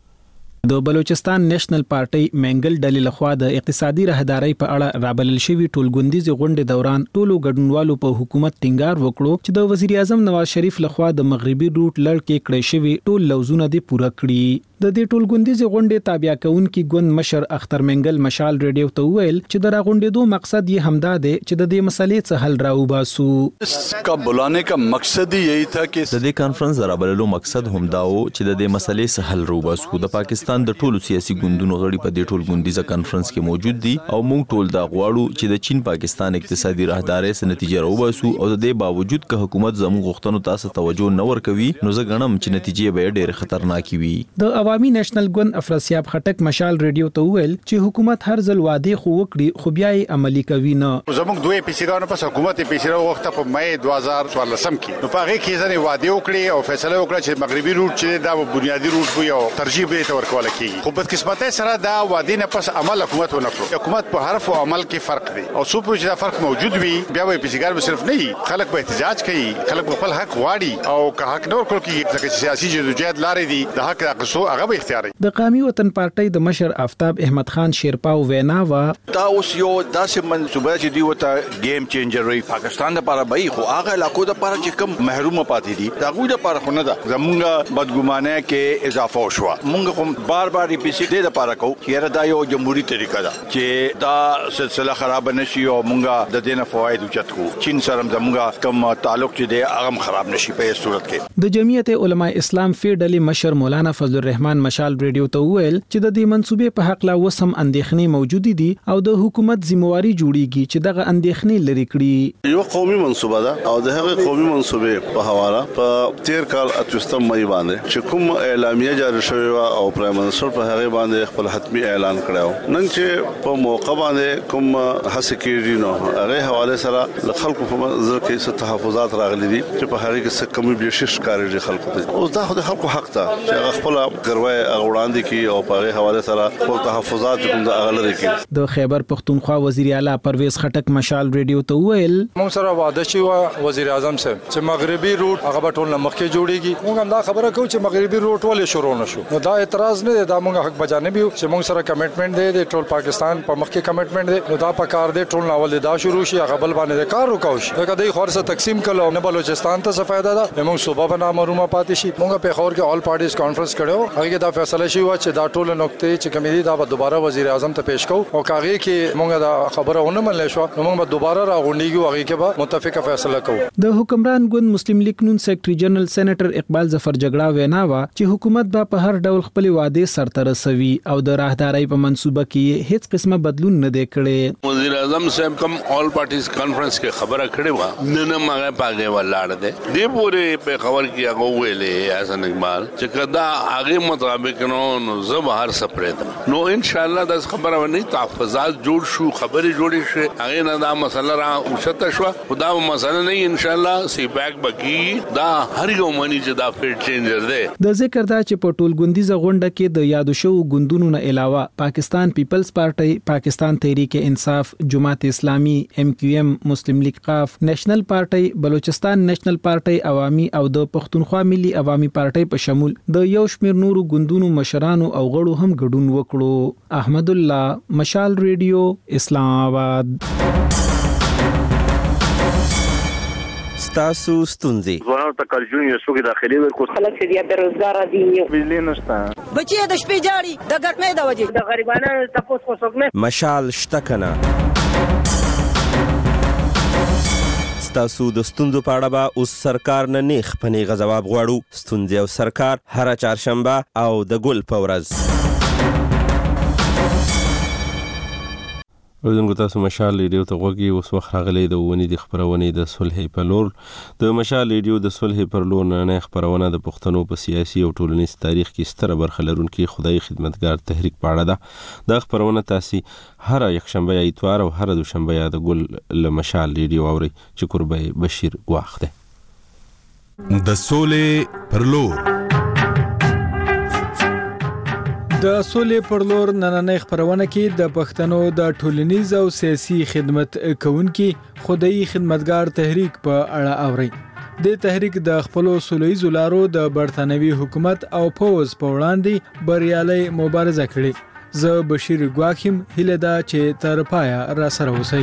د بلوچستان نېشنل پارټي منګل ډلې لخوا د اقتصادي راهدارۍ په اړه رابلل شوی ټولګوندیزي غونډې دوران ټولو ګډونوالو په حکومت ټینګار وکړو چې د وزیر اعظم نواز شریف لخوا د مغربي روټ لړ کې کړی شوی ټول لوزونه دي پوره کړي. د دې ټولګوندیزي غونډې تابع کونکي ګوند مشر اختر منګل مشال ریډیو ته ویل چې د راغونډېدو مقصد یې همدا دی چې د دې مسلې څخه حل راوباسو. इसका बुलाने का मकसद ही यही था कि د دې کانفرنس رابللو مقصد همدا و چې د دې مسلې څخه حل راوباسو. د پاکستان د ټولو سیاسي ګوندونو غړي په دې ټولګوندیزه کانفرنس کې موجود دي او موږ ټول دا غواړو چې د چین پاکستان اقتصادي راهدارۍ څخه نتیجه راوباسو او د دې باوجود که حکومت زموږ غوښتنو ته توجه نه ورکوي نو زه ګڼم چې نتیجې به ډېر خطرناکې وي. د عوامي نېشنل ګوند افراسیاب خټک مشال ریډیو ته ویل چې حکومت هر ځل وعده خو وکړي خو بیا یې عملي کوي نه. زموږ دوه پیسګانو په حکومت پیسې وخت په مې 2014 کې نو په هغه کې ځنې وعده وکړي او فیصله وکړه چې مغربي روټ چې دا بنیادی روټ وي او ترجیح به ته ورکول کیږي. خو په قسمت سره دا وعده نه پس عمل حکومت ونکړو. حکومت په حرف او عمل کې فرق دی او څو پروژې دا فرق موجود وي بیا به پیسګار به صرف نه خلک به احتجاج کوي، خلک په خپل حق واړي او که حق نه ورکول کیږي ځکه سیاسي جدوجہد لارې دي د حق اخیستو هغه به اختیار دی. د قومي وطن پارټي د مشر آفتاب احمد خان شیرپاو وینا وا دا اوس یو داسې منصوبه چې دی وته گیم چینجر وي پاکستان لپاره به خو هغه علاقو لپاره چې کم محروم پاتې دي دا غوډه لپاره خو نه ده. زمونږ بدګمانه کې اضافه وشو. مونږ هم بار بار پیسې دې لپاره کو چې دا یو جمهوریت طریقه ده چې دا سلسله خراب نشي او مونږ د دې نه فواید اوچت کو. چین سره زمونږ کم تعلق چې دی هغه خراب نشي په صورت کې. د جمعیت علماء اسلام فیډلې مشر مولانا فضل الرحمن مشال ریډیو ته ویل چې د دې منصوبې په حق لا وسم اندېښنې موجود دي او د حکومت ذمہواری جوړیږي چې دغه اندېښنې لري کړي. یو قومي منصوبه ده او د هغه قومي منصوبې په حواله په 13 کال 28 مې باندې چې کوم اعلامیه جاری شوې او پرایم منسټر په هغه باندې خپل حتمی اعلان کړو. نن چې په موقع باندې کوم هڅه کېږي نو هغه حواله سره خلکو په نظر کې څه تحفظات راغلي دي چې په هغه کې څه کمی بلشش کاري خلکو ته اوس دا خو د خلکو حق ته چې هغه خپل ګرو کاروای وړاندې کی او په هغه حواله سره خپل تحفظات کوم د اغلره کی. د خیبر پختونخوا وزیر اعلی پرویز خټک مشال ریډیو ته ویل موږ سره وعده شوی و وزیر اعظم صاحب چې مغربي روټ هغه ټول مخکې جوړیږي. موږ هم دا خبره کوو چې مغربي روټ ولې شروع نشو. نو دا اعتراض نه دی، دا موږ حق بجانب یو چې موږ سره کمټمنټ دی ټول پاکستان په مخکې کمټمنټ دی. نو دا په کار دی ټول ناول دا شروع شي هغه بل باندې کار وکاو شي. دا کدی خورسه تقسیم کړو نه بلوچستان ته څه فائدہ ده، موږ صوبه بنا محرومه پاتې شي. موږ په خور کې آل پارټیز کانفرنس کړو، هغه دا فیصله شوی و چې دا ټول نقطې چې کمیټې دا به دوباره وزیر اعظم ته پیش کوو او کاغه کې موږ دا خبره ونه منل شو، نو موږ به دوباره راغونډیږو، هغه کې به متفقه فیصله کوو. د حکمران ګوند مسلم لیگ نون سیکریټری جنرال سېنیټر اقبال ظفر جګړه وینا وا چې حکومت به په هر ډول خپل وعده سرته رسوي او د راهدارۍ په منصوبه کې هیڅ قسمه بدلون نه دی کړی. وزیر اعظم صاحب کوم آل پارټیز کانفرنس کې خبره کړې و نه ماغه پاګه ولاړ دی دی پورې په خبر کې هغه ویلې حسن اقبال چې کدا هغه مطابق نو زه هر سپریدم نو ان شاء الله د خبره ونی تحفظات جوړ شو، خبرې جوړې شي، هغه نه دا مسله را اوچته شو. خدا مسله نه ان شاء الله سی بیک بکی دا هر یو منی چې دا فیټ چینجر دی. د ذکر دا چې په ټول ګوندیزه غونډه کې د یادو شو ګوندونو نه علاوه پاکستان پیپلز پارټي، پاکستان تحریک انصاف، جماعت اسلامی، MQM، مسلم لیگ قاف، نېشنل پارټي، بلوچستان نېشنل پارټي عوامي او د پښتونخوا ملي عوامي پارټي په شمول د یو شمېر نورو ګوندونو مشرانو او غړو هم ګډون وکړو. احمد الله، مشال ریډیو، اسلام آباد. ستاسو ستونزې ځوانانو ته کارجون یو څوک داخلي ورکو خلک چې بیا بیروزګار دي، بجلی نشته، بچي د شپې جاړي د ګټمې د وجې د غریبانو تاسو کو څوک نه مشال شته کنه. ستاسو د ستونزو په اړه به اوس سرکار نه نیخ پنیغه ځواب غواړو. ستونزې او سرکار هر چهارشنبه او د ګل په ورځ. ورزنګو تاسو مشال ریډیو ته غوږی. اوس وخت راغلی د ونې د خبرونې د صلح پر لور. د مشال ریډیو د صلح پر لور نه خبرونه د پښتنو په سیاسي او ټولنیز تاریخ کې ستره برخه لرونکي خدای خدمتګار تحریک په اړه ده. د خبرونه تاسو هر یکشنبه یا اتوار او هر دوشنبه یا د ګل له مشال ریډیو اوري چې قربای بشیر غواخ ده. د صلح پر لور د سولې پر لور نننۍ خبرونه کې د پښتنو د ټولنیز او سیاسي خدمت کوونکي خدای خدمتګار تحریک په اړه اوري. د تحریک د خپل سولهیزو لارو د برتانوي حکومت او پوز په وړاندې بریالي مبارزه کړې. زه بشیر ګواخیم، هیله ده چې تر پایه را سره اوسئ.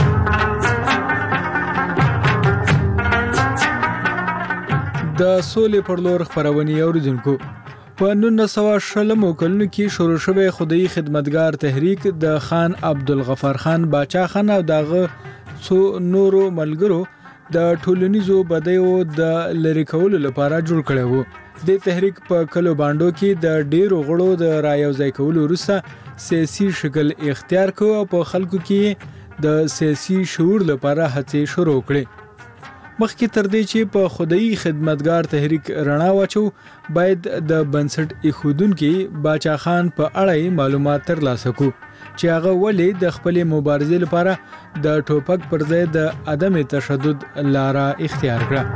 د سولې پر لور خبرونه اوریدونکو، په 1960 کلونو کې شروع شوی خدای خدمتګار تحریک د خان عبدالغفار خان باچا خان او دغه څو نورو ملګرو د ټولنیزو بدیو د لری کولو لپاره جوړ کړی و. د تحریک په کلو باندو کې د ډیرو غړو د رایوځای کولو وروسته سیاسي شکل اختیار کو او په خلکو کې د سیاسي شعور لپاره هڅې شروع کړې. مخکې تر دې چې په خدای خدمتګار تحریک رڼا واچو، باید د بنسټ ایښودونکي باچا خان په اړه معلومات ترلاسه کړو چې هغه ولې د خپلې مبارزې لپاره د ټوپک پر ځای د عدم تشدد لاره اختیار کړه.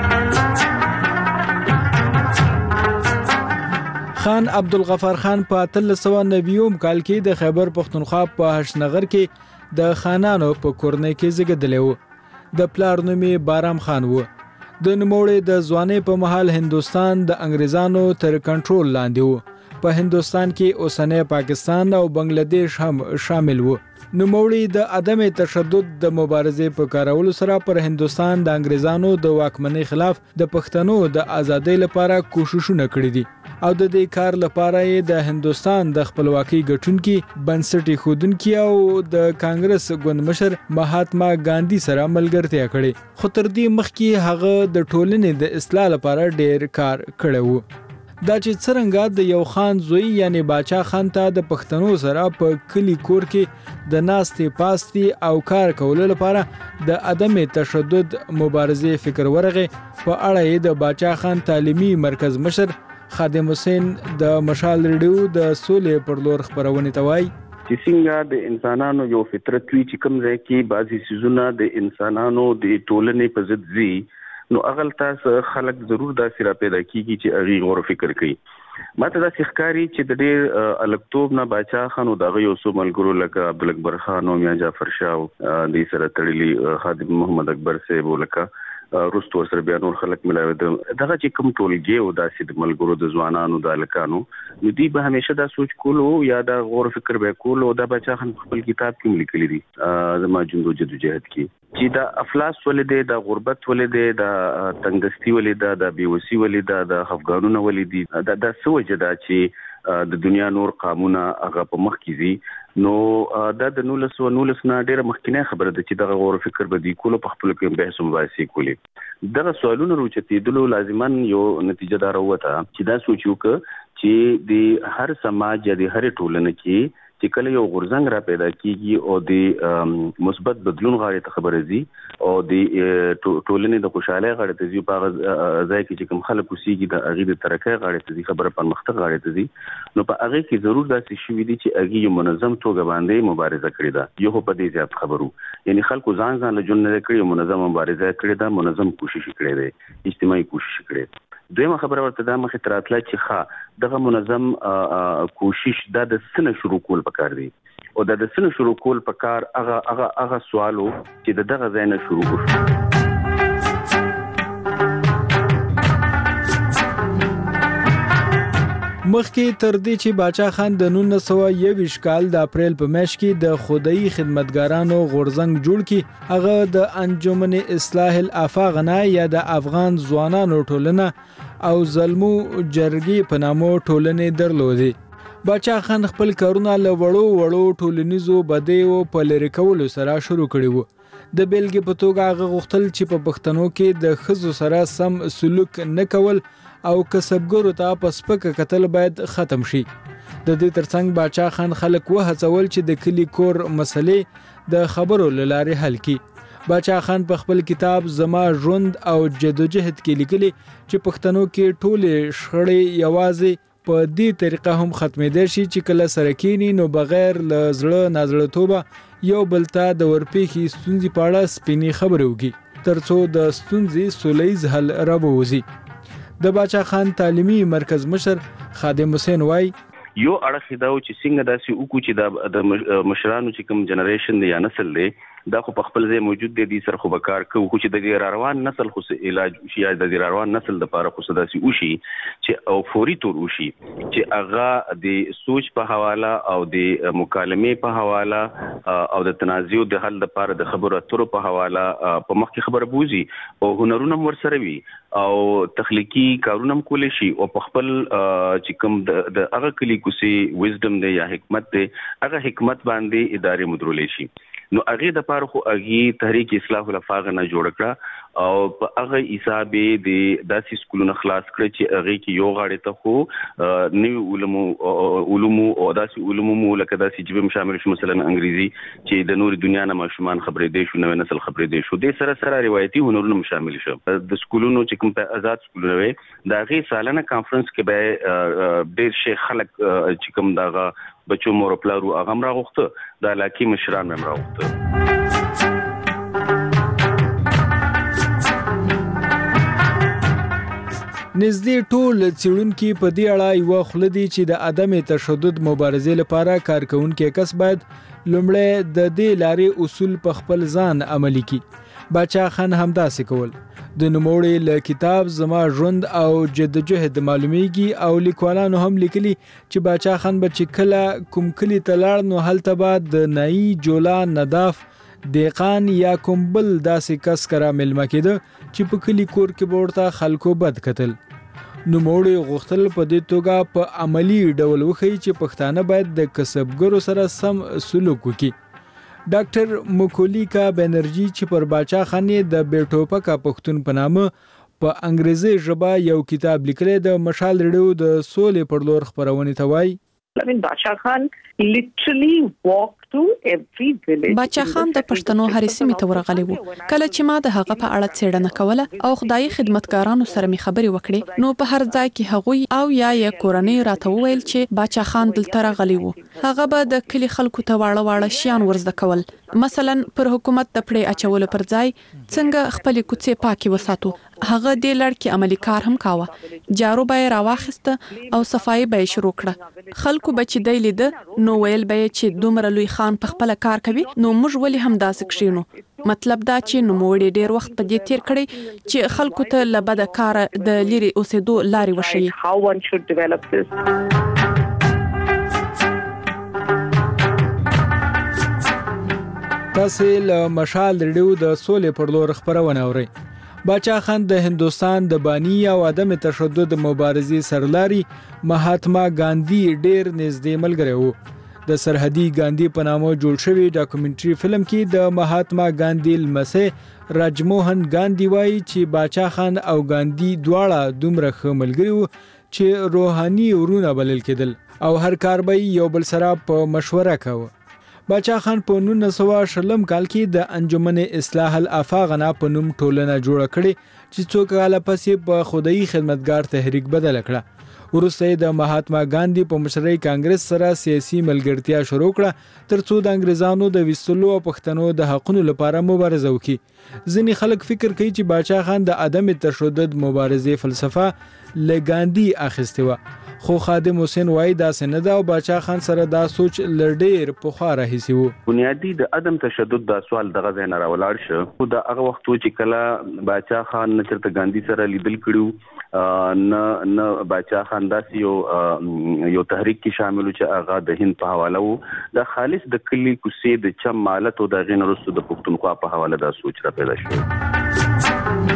خان عبدالغفار خان په 1390 کال کې د خیبر پختونخوا په هشنغر کې د خانانو په کورنۍ کې زیږیدلی و. د پلار نوم بارام خان و. د نوموړي د ځوانۍ په مهال هندستان د انګریزانو تر کنټرول لاندې و. په هندستان کې اوسنۍ پاکستان او بنگلاديش هم شامل و. نوموړي د عدم تشدد د مبارزې په کارولو سره پر هندستان د انګریزانو د واکمنۍ خلاف د پښتنو د ازادۍ لپاره کوششونه کړې دي او د دې کار لپاره یې د هندستان د خپلواکۍ ګټونکي بنسټ ایښودونکي او د کانګرس ګوند مشر مهاتما ګاندھی سره ملګرتیا کړې. خو تر دې مخکې هغه د ټولنې د اصلاح لپاره ډېر کار کړی و. دا چې څرنګه د یو خان زوی یعنی باچا خان ته د پښتنو سره په کلی کور کې د ناستې پاستې او کار کولو لپاره د عدم تشدد مبارزې فکر ورغی، په اړه یې د باچا خان تعلیمي مرکز مشر خادم حسین د مشال ریډیو د سولې پر لور خبرونه توای چې څنګه د انسانانو یو فطرت وی چې کوم ځای کې بعضی سيزونه د انسانانو د ټولنې په ضد زی نو اغل تاسو خلک ضرور دا سره پیدا کیږي چې اغي غور فکر کوي. ماته دا ښکاری چې د ډېر الکتوب نه باچا خان او دغه یو څو ملګرو لکه عبدالکبر خان او میاں جعفر شاه د سره تړلي خادم محمد اکبر صاحب لکه رستو سره بیا نور خلک ملاوي دغه چې کوم ټولګي او داسې د ملګرو د ځوانانو د الکانو دوی به همیشه دا سوچ کولو یا دا غور فکر به کولو دا بچا خان خپل کتاب کې لیکلي دي زما جندو جدوجہد کې چې دا افلاس ولې دا غربت ولې دا تنگستی ولې دا بیوسی ولې دا افغانونه ولې دا سوجه دا چې د دنیا نور قانونا هغه په مخ کې دي نو دا د 1919 نه ډیره مخکینه خبره ده چې دغه غور فکر به دی کولو په خپل کې بحث مباحثه کولی دغه سوالونه روچتېدلو لازمان یو نتیجه دار وته چې دا سوچو چې د هر سماج یا د هر ټولنه کې چې کله یو غورځنګ را پیدا کیږي او د مثبت بدلون غاړې ته خبره زی او د ټولنې د خوشاله غاړې ته زی په ځای کې چې کوم خلک وسیږي د اغه د ترقۍ غاړې ته زی خبره پرمختګ غاړې ته زی نو په هغه کې ضرور داسې شوې دي چې اغه یو منظم توګه باندې مبارزه کړې ده یو په دې زیات خبرو یعنی خلکو ځان له جون نه کړی منظم مبارزه کړې ده منظم کوشش کړې ده اجتماعي کوشش کړې دویمه خبره ورته دا مخې تراتله چې ښه دغه منظم کوشش د سنه شروع کول پکار دی او د سنه شروع کول پکار هغه سوالو چې دغه ځای نه شروع وشو. مخکې تر دې چې باچا خان د 1921 کال د اپریل په میاشت کې د خدای خدمتګارانو غورځنګ جوړ کړي هغه د انجمن اصلاح الافاغنا یا د افغان ځوانانو ټولنه او زلمو جرګې په نامو ټولنې درلودې. باچا خان خپل کارونه له وړو ټولنیزو بدیو په لری کولو سره شروع کړي وو. د بیلګې په توګه هغه غوښتل چې په پښتنو کې د ښځو سره سم سلوک نه کول او کسبګرو ته په سپکه کتل باید ختم شي. د دې ترڅنګ باچا خان خلک وهڅول چې د کلی کور مسلې د خبرو له لارې حل کړي. باچا خان په خپل کتاب زما ژوند او جدوجہد کې لیکلي چې پښتنو کې ټولې شخړې یوازې په دې طریقه هم ختمېدای شي چې کله سره کېني نو بغیر له زړه نازړتوبه یو بل ته د ورپېښې ستونزې په اړه سپینې خبرې وکړي ترڅو د ستونزې سولیز حل راووځي. د باچا خان تعلیمي مرکز مشر خادم حسین وای یو اړه دا چې څنګه داسې وکړو چې د مشرانو چې کوم جنریشن دی یا نسل دی دا خو په خپل ځای موجود دی سر خو بکار کو چې د دې روان نسل خو علاج شي یا د دې روان نسل د لپاره خو داسې وشي چې او فوري تور وشي چې هغه د سوچ په حواله او د مکالمې په حواله او د تنازع د حل لپاره د خبرو اترو په حواله په مخ کې خبره بوزي او هنرونه ورسره وي او تخلیقي کارونه کول شي او په خپل چې کوم د هغه کلی کوسي وزډم دی یا حکمت دی هغه حکمت باندې ادارې مدرولې شي. نو هغه د پاره خو هغه تحریک اصلاح الافاغنا جوړ کړه او په هغه حساب د داسې سکولونو خلاص کړ چې هغه کې یو غاړه ته خو نوی علوم او داسې علوم لکه داسې جبم شامل شو مثلا انګریزي چې د نور دنیا نه ماشومان خبرې دي شو نو نسل خبرې دي شو د سره روایتي هنرونه شامل شو د سکولونو چې کوم په آزاد سکولونه وي دا غي سالانه کانفرنس کې به ډېر شیخ خلک چې کوم دغه بچو مور پلارو هغه هم راغوښته د علاقې مشران هم راغوښته. نږدې ټول څېړونکي په دې اړه یوه خوله دي چې د عدم تشدد مبارزې لپاره کارکوونکی کس باید لومړی د دې لارې اصول په خپل ځان عملي کړي. باچا خان همداسې کول. د نوموړي له کتاب زما ژوند او جدوجہد معلومیږي او لیکوالانو هم لیکلي چې باچا خان به چې کله کوم کلي ته لاړ نو هلته به د نایي جولا نداف دیقان یا کوم بل داسې کس کره مېلمه کېده چې په کلي کور کې به ورته خلکو بد کتل. نوموړي غوښتل په دې توګه په عملي ډول وښیي چې پښتانه باید د کسبګرو سره سم سلوک وکړي. ډاکټر مکولیکا بنرجی چې پر باچا خان د بیټوپکا پښتون په نامه په انګریزي ژبه یو کتاب لیکلی د مشال ریډیو د سولې پر لور خپرونې ته وایي I mean, Bacha Khan literally walked باچا خان د پښتنو هرې سیمې ته ورغلی و. کله چې ما د هغه په اړه څېړنه کوله او خدای خدمتګارانو سره می خبرې وکړې، نو په هر ځای کې هغوی او یا کورنۍ راته وویل چې باچا خان دلته راغلی و. هغه به د کلی خلکو ته واړه واړه شیان ورزده کول، مثلا پر حکومت د پړې اچولو پر ځای څنګه خپل کوڅې پاکي وساتو. هغه د لړ کې عملی کار هم کاوه. جارو به راواخسته او صفایي به شروع کړه. خلکو به چې دی لیده نو ویل به چې دومره لوی خان په خپل کار کوي، نو موږ ولې هم داسې کښینو. مطلب دا چې نوموړي ډیر وخت په دې تیر کړی چې خلکو ته له بده کار د لری اوسېدو لارې وښیي. تاسو له مشال ریډیو د سولې پر لور خبرونه اورئ. باچا خان د هندستان د بانی او عدم تشدد مبارزې سرلاري مهاتما ګاندھی ډیر نږدې ملګری وو. د سرحدي ګاندھی په نامه جوړ شوی ډاکومنټري فلم کې د مهاتما ګاندھی لمسی راجموهن ګاندھی وایي چې باچا خان او ګاندھی دواړه دومره ښه ملګري وو چې روحاني ورونه بلل کېدل او هر کار به یو بل سره په مشوره کاوه. باچا خان په 1920 کال کې د انجمن اصلاح الافاغنا په نوم ټولنه جوړه کړې چې څو کاله پسې په خدای خدمتګار تحریک بدل کړه. وروسته د مهاتما ګاندھی په مشرۍ کانګرس سره سیاسي ملګرتیا شروع کړه ترڅو د انګریزانو د ویستلو او پښتنو د حقونو لپاره مبارزه وکړي. ځینې خلک فکر کوي چې باچا خان د عدم تشدد مبارزې فلسفه له ګاندھی اخیستې وه، خو خادم حسین وای دا سند او باچا خان سره دا سوچ لړډیر په خوا راهیسي وو. بنیادی د عدم تشدد دا سوال دغه ځای نه راولاړ شو. خو دا هغه وخت چې کله باچا خان چرته ګاندھی سره لیدل کړو، نه باچا خان داسې یو تحریک کې شامل چې هغه د هند په حواله وو. دا خالص د کلی کوڅې د چم مالت او د غین رسو د پښتونخوا په حواله دا سوچ را پیدا شو.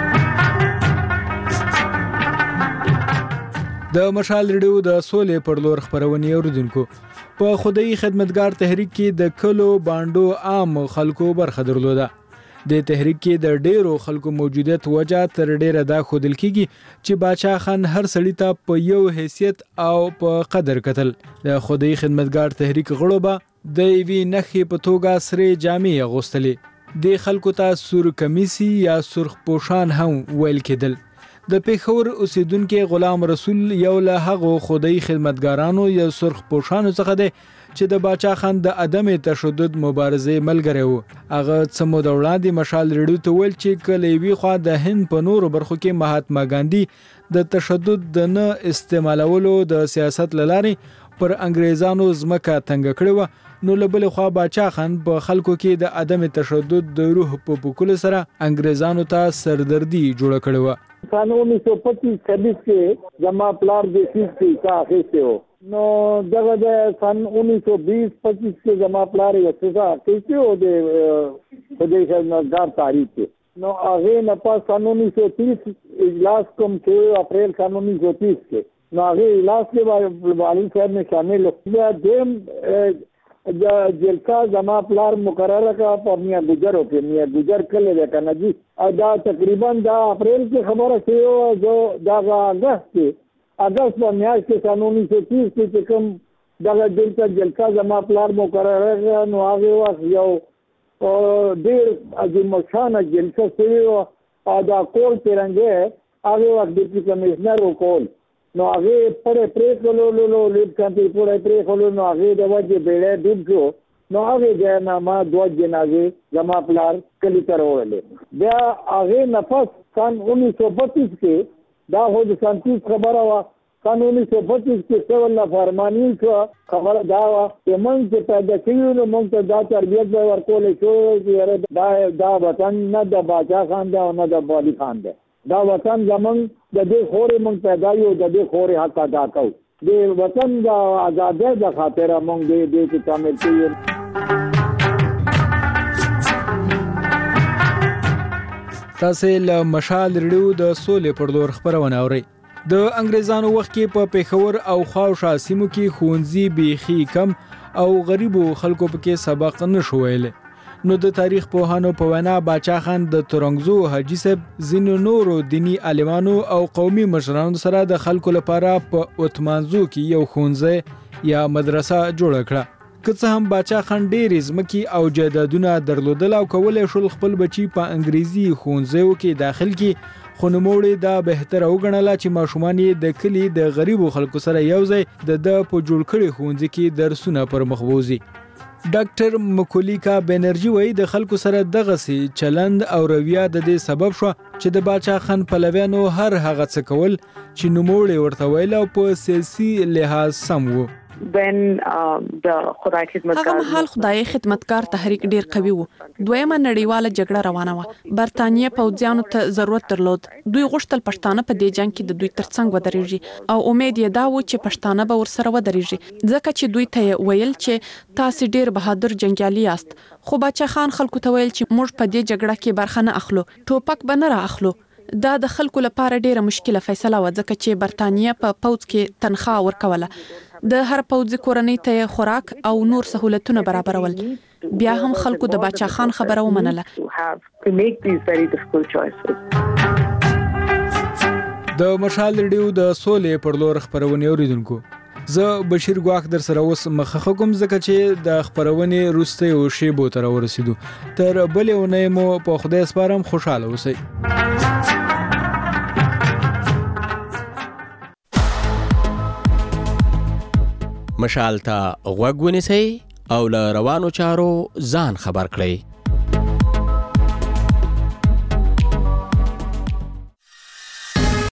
د مشال ریډیو د سولې پر لور خبرونه اوریدونکو. په خدای خدمتګار تحریک کې د کلو باندو عام خلکو برخه درلوده. د تحریک کې د ډیرو خلکو موجودیت وجه تر ډیره دا خودل کیږي چې باچا خان هر سړی ته په یو حیثیت او په قدر کتل. د خدای خدمتګار تحریک غړو به د وی نخې په توګه سره جامې اغوستلې. د خلکو ته سور کمیسي یا سرخ پوشان هم ویل کېدل. د پیښور اوسیدونکو غلام رسول یو له هغه خدای خدمتګارانو یا سرخ پوشانو څخه دی چې د باچا خان د عدم تشدد مبارزې ملګری وو. هغه څمو د وړاندې مشال ریډیو ته ویل چې کله وی خو د هند په نورو برخو کې مهاتما ګاندھی د تشدد د نه استعمالولو د سیاست لارې پر انګریزانو ځمکه تنګ کړې و، نو له بل خوا باچا خان په خلکو کې د عدم تشدد د روح په پکول سره انګریزانو ته سردردي جوړ کړې و. سن 1925 کې زما پلار د سیستي کا اخیسته و، نو دغه د سن 1920-25 کې زما پلار یې څه اخیسته و د خدای خدمتګار تاریخ کې. نو هغه نه په سن 1930 اجلاس کوم چې اپریل سن 1930 کې نو هغه اجلاس کې والي صاحب نے شامل کیا. دیم جلسہ زما پلار مقرره کا په میاں گجرو کې میاں گجر کله ده کنه جی دا تقریبا دا اپریل کې خبره شوی جو دا اگست په میاشت کې سن 1930 کې کوم دا جلسہ زما پلار مقرره نو هغه وخت یو ډیر عظیم شان جلسه شوی او دا کول ترنګه هغه وخت ډیپټي کمشنر وکول نو هغه پرې پرې کولو لیډ کانټي پرې پرې کولو نو هغه د وجه بیړې ډوب شو نو هغه جنا ما دوه جنازې زما پلار کلی تر وړلې. بیا هغه نفس سن 1932 کې دا هو د سنتیز خبره وا. سن 1932 کې څول فرمانی شو خبره دا وا چې مونږ ته پیدا کیو نو مونږ ته دا تربیت به ورکول شو چې دا وطن نه د باچا خان دا نه د والی خان دا دا وطن زمون د دې خورې مونږ پیدا یو د دې خورې حق ادا کوو. د وطن د آزادۍ د خاطر مونږ دې کې شامل کیو. تاسو له مشال ریډیو د سولې پر لور خبرونه اورئ. د انګریزانو وخت کې په پیښور او خاوشا سیمو کې ښوونځي بیخي کم او غریبو خلکو پکې سبق نشو ویلی. نو د تاریخ پوهانو په وینا باچا خان د ترنګزو حاجی صاحب ځینو نورو دینی عالمانو او قومي مشرانو سره د خلکو لپاره په اتمانزو کې یو ښوونځی یا مدرسه جوړ کړه. که څه هم باچا خان ډېرې ځمکې او جایدادونه درلودل او کولی شول خپل بچي په انګریزي ښوونځیو کې داخل کړي، خو نوموړي دا بهتره وګڼله چې ماشومان یې د کلي د غریبو خلکو سره یو ځای د په جوړ کړي ښوونځي کې درسونه پر مخ بوځي. ډاکټر مکولیکا بنرجي وایي د خلکو سره دغسې چلند او رویه د دې سبب شوه چې د باچا خان پلویانو هر هغه څه کول چې نوموړي ورته ویل او په سیاسي لحاظ سم و. هغه مهال خدای خدمتګار تحریک ډیر قوي و. دویمه نړیواله جګړه روانه و. برتانیې پوځیانو ته ضرورت درلود. دوی غوښتل پښتانه په دې جنگ کې د دوی ترڅنګ ودرېږي او امید یې دا و چې پښتانه به ورسره ودرېږي، ځکه چې دوی ته ویل چې تاسو ډیر بهادر جنگیالي یاست. خو باچا خان خلکو ته ویل چې موږ په دې جګړه کې برخه نه اخلو، ټوپک به نه را اخلو. دا د خلکو لپاره ډیره مشکله فیصله و، ځکه چې برتانیې په پوځ کې تنخواه ورکوله. د هر پوځي کورنۍ ته خوراک او نور سہولتونه برابرول. بیا هم خلکو د باچا خان خبره ومنله. د مشال ریډیو د سولې پر لور خبرونه اوریدونکو، زه بشیر ګواخ در سره اوس مخه کوم ځکه چې د خبرونه روسته او شیبو تر ورسېدو. تر بلې ونې مو په خدای سپارم، خوشاله اوسئ. مشال ته غوږ ونیسئ او له روانو چارو ځان خبر کړئ.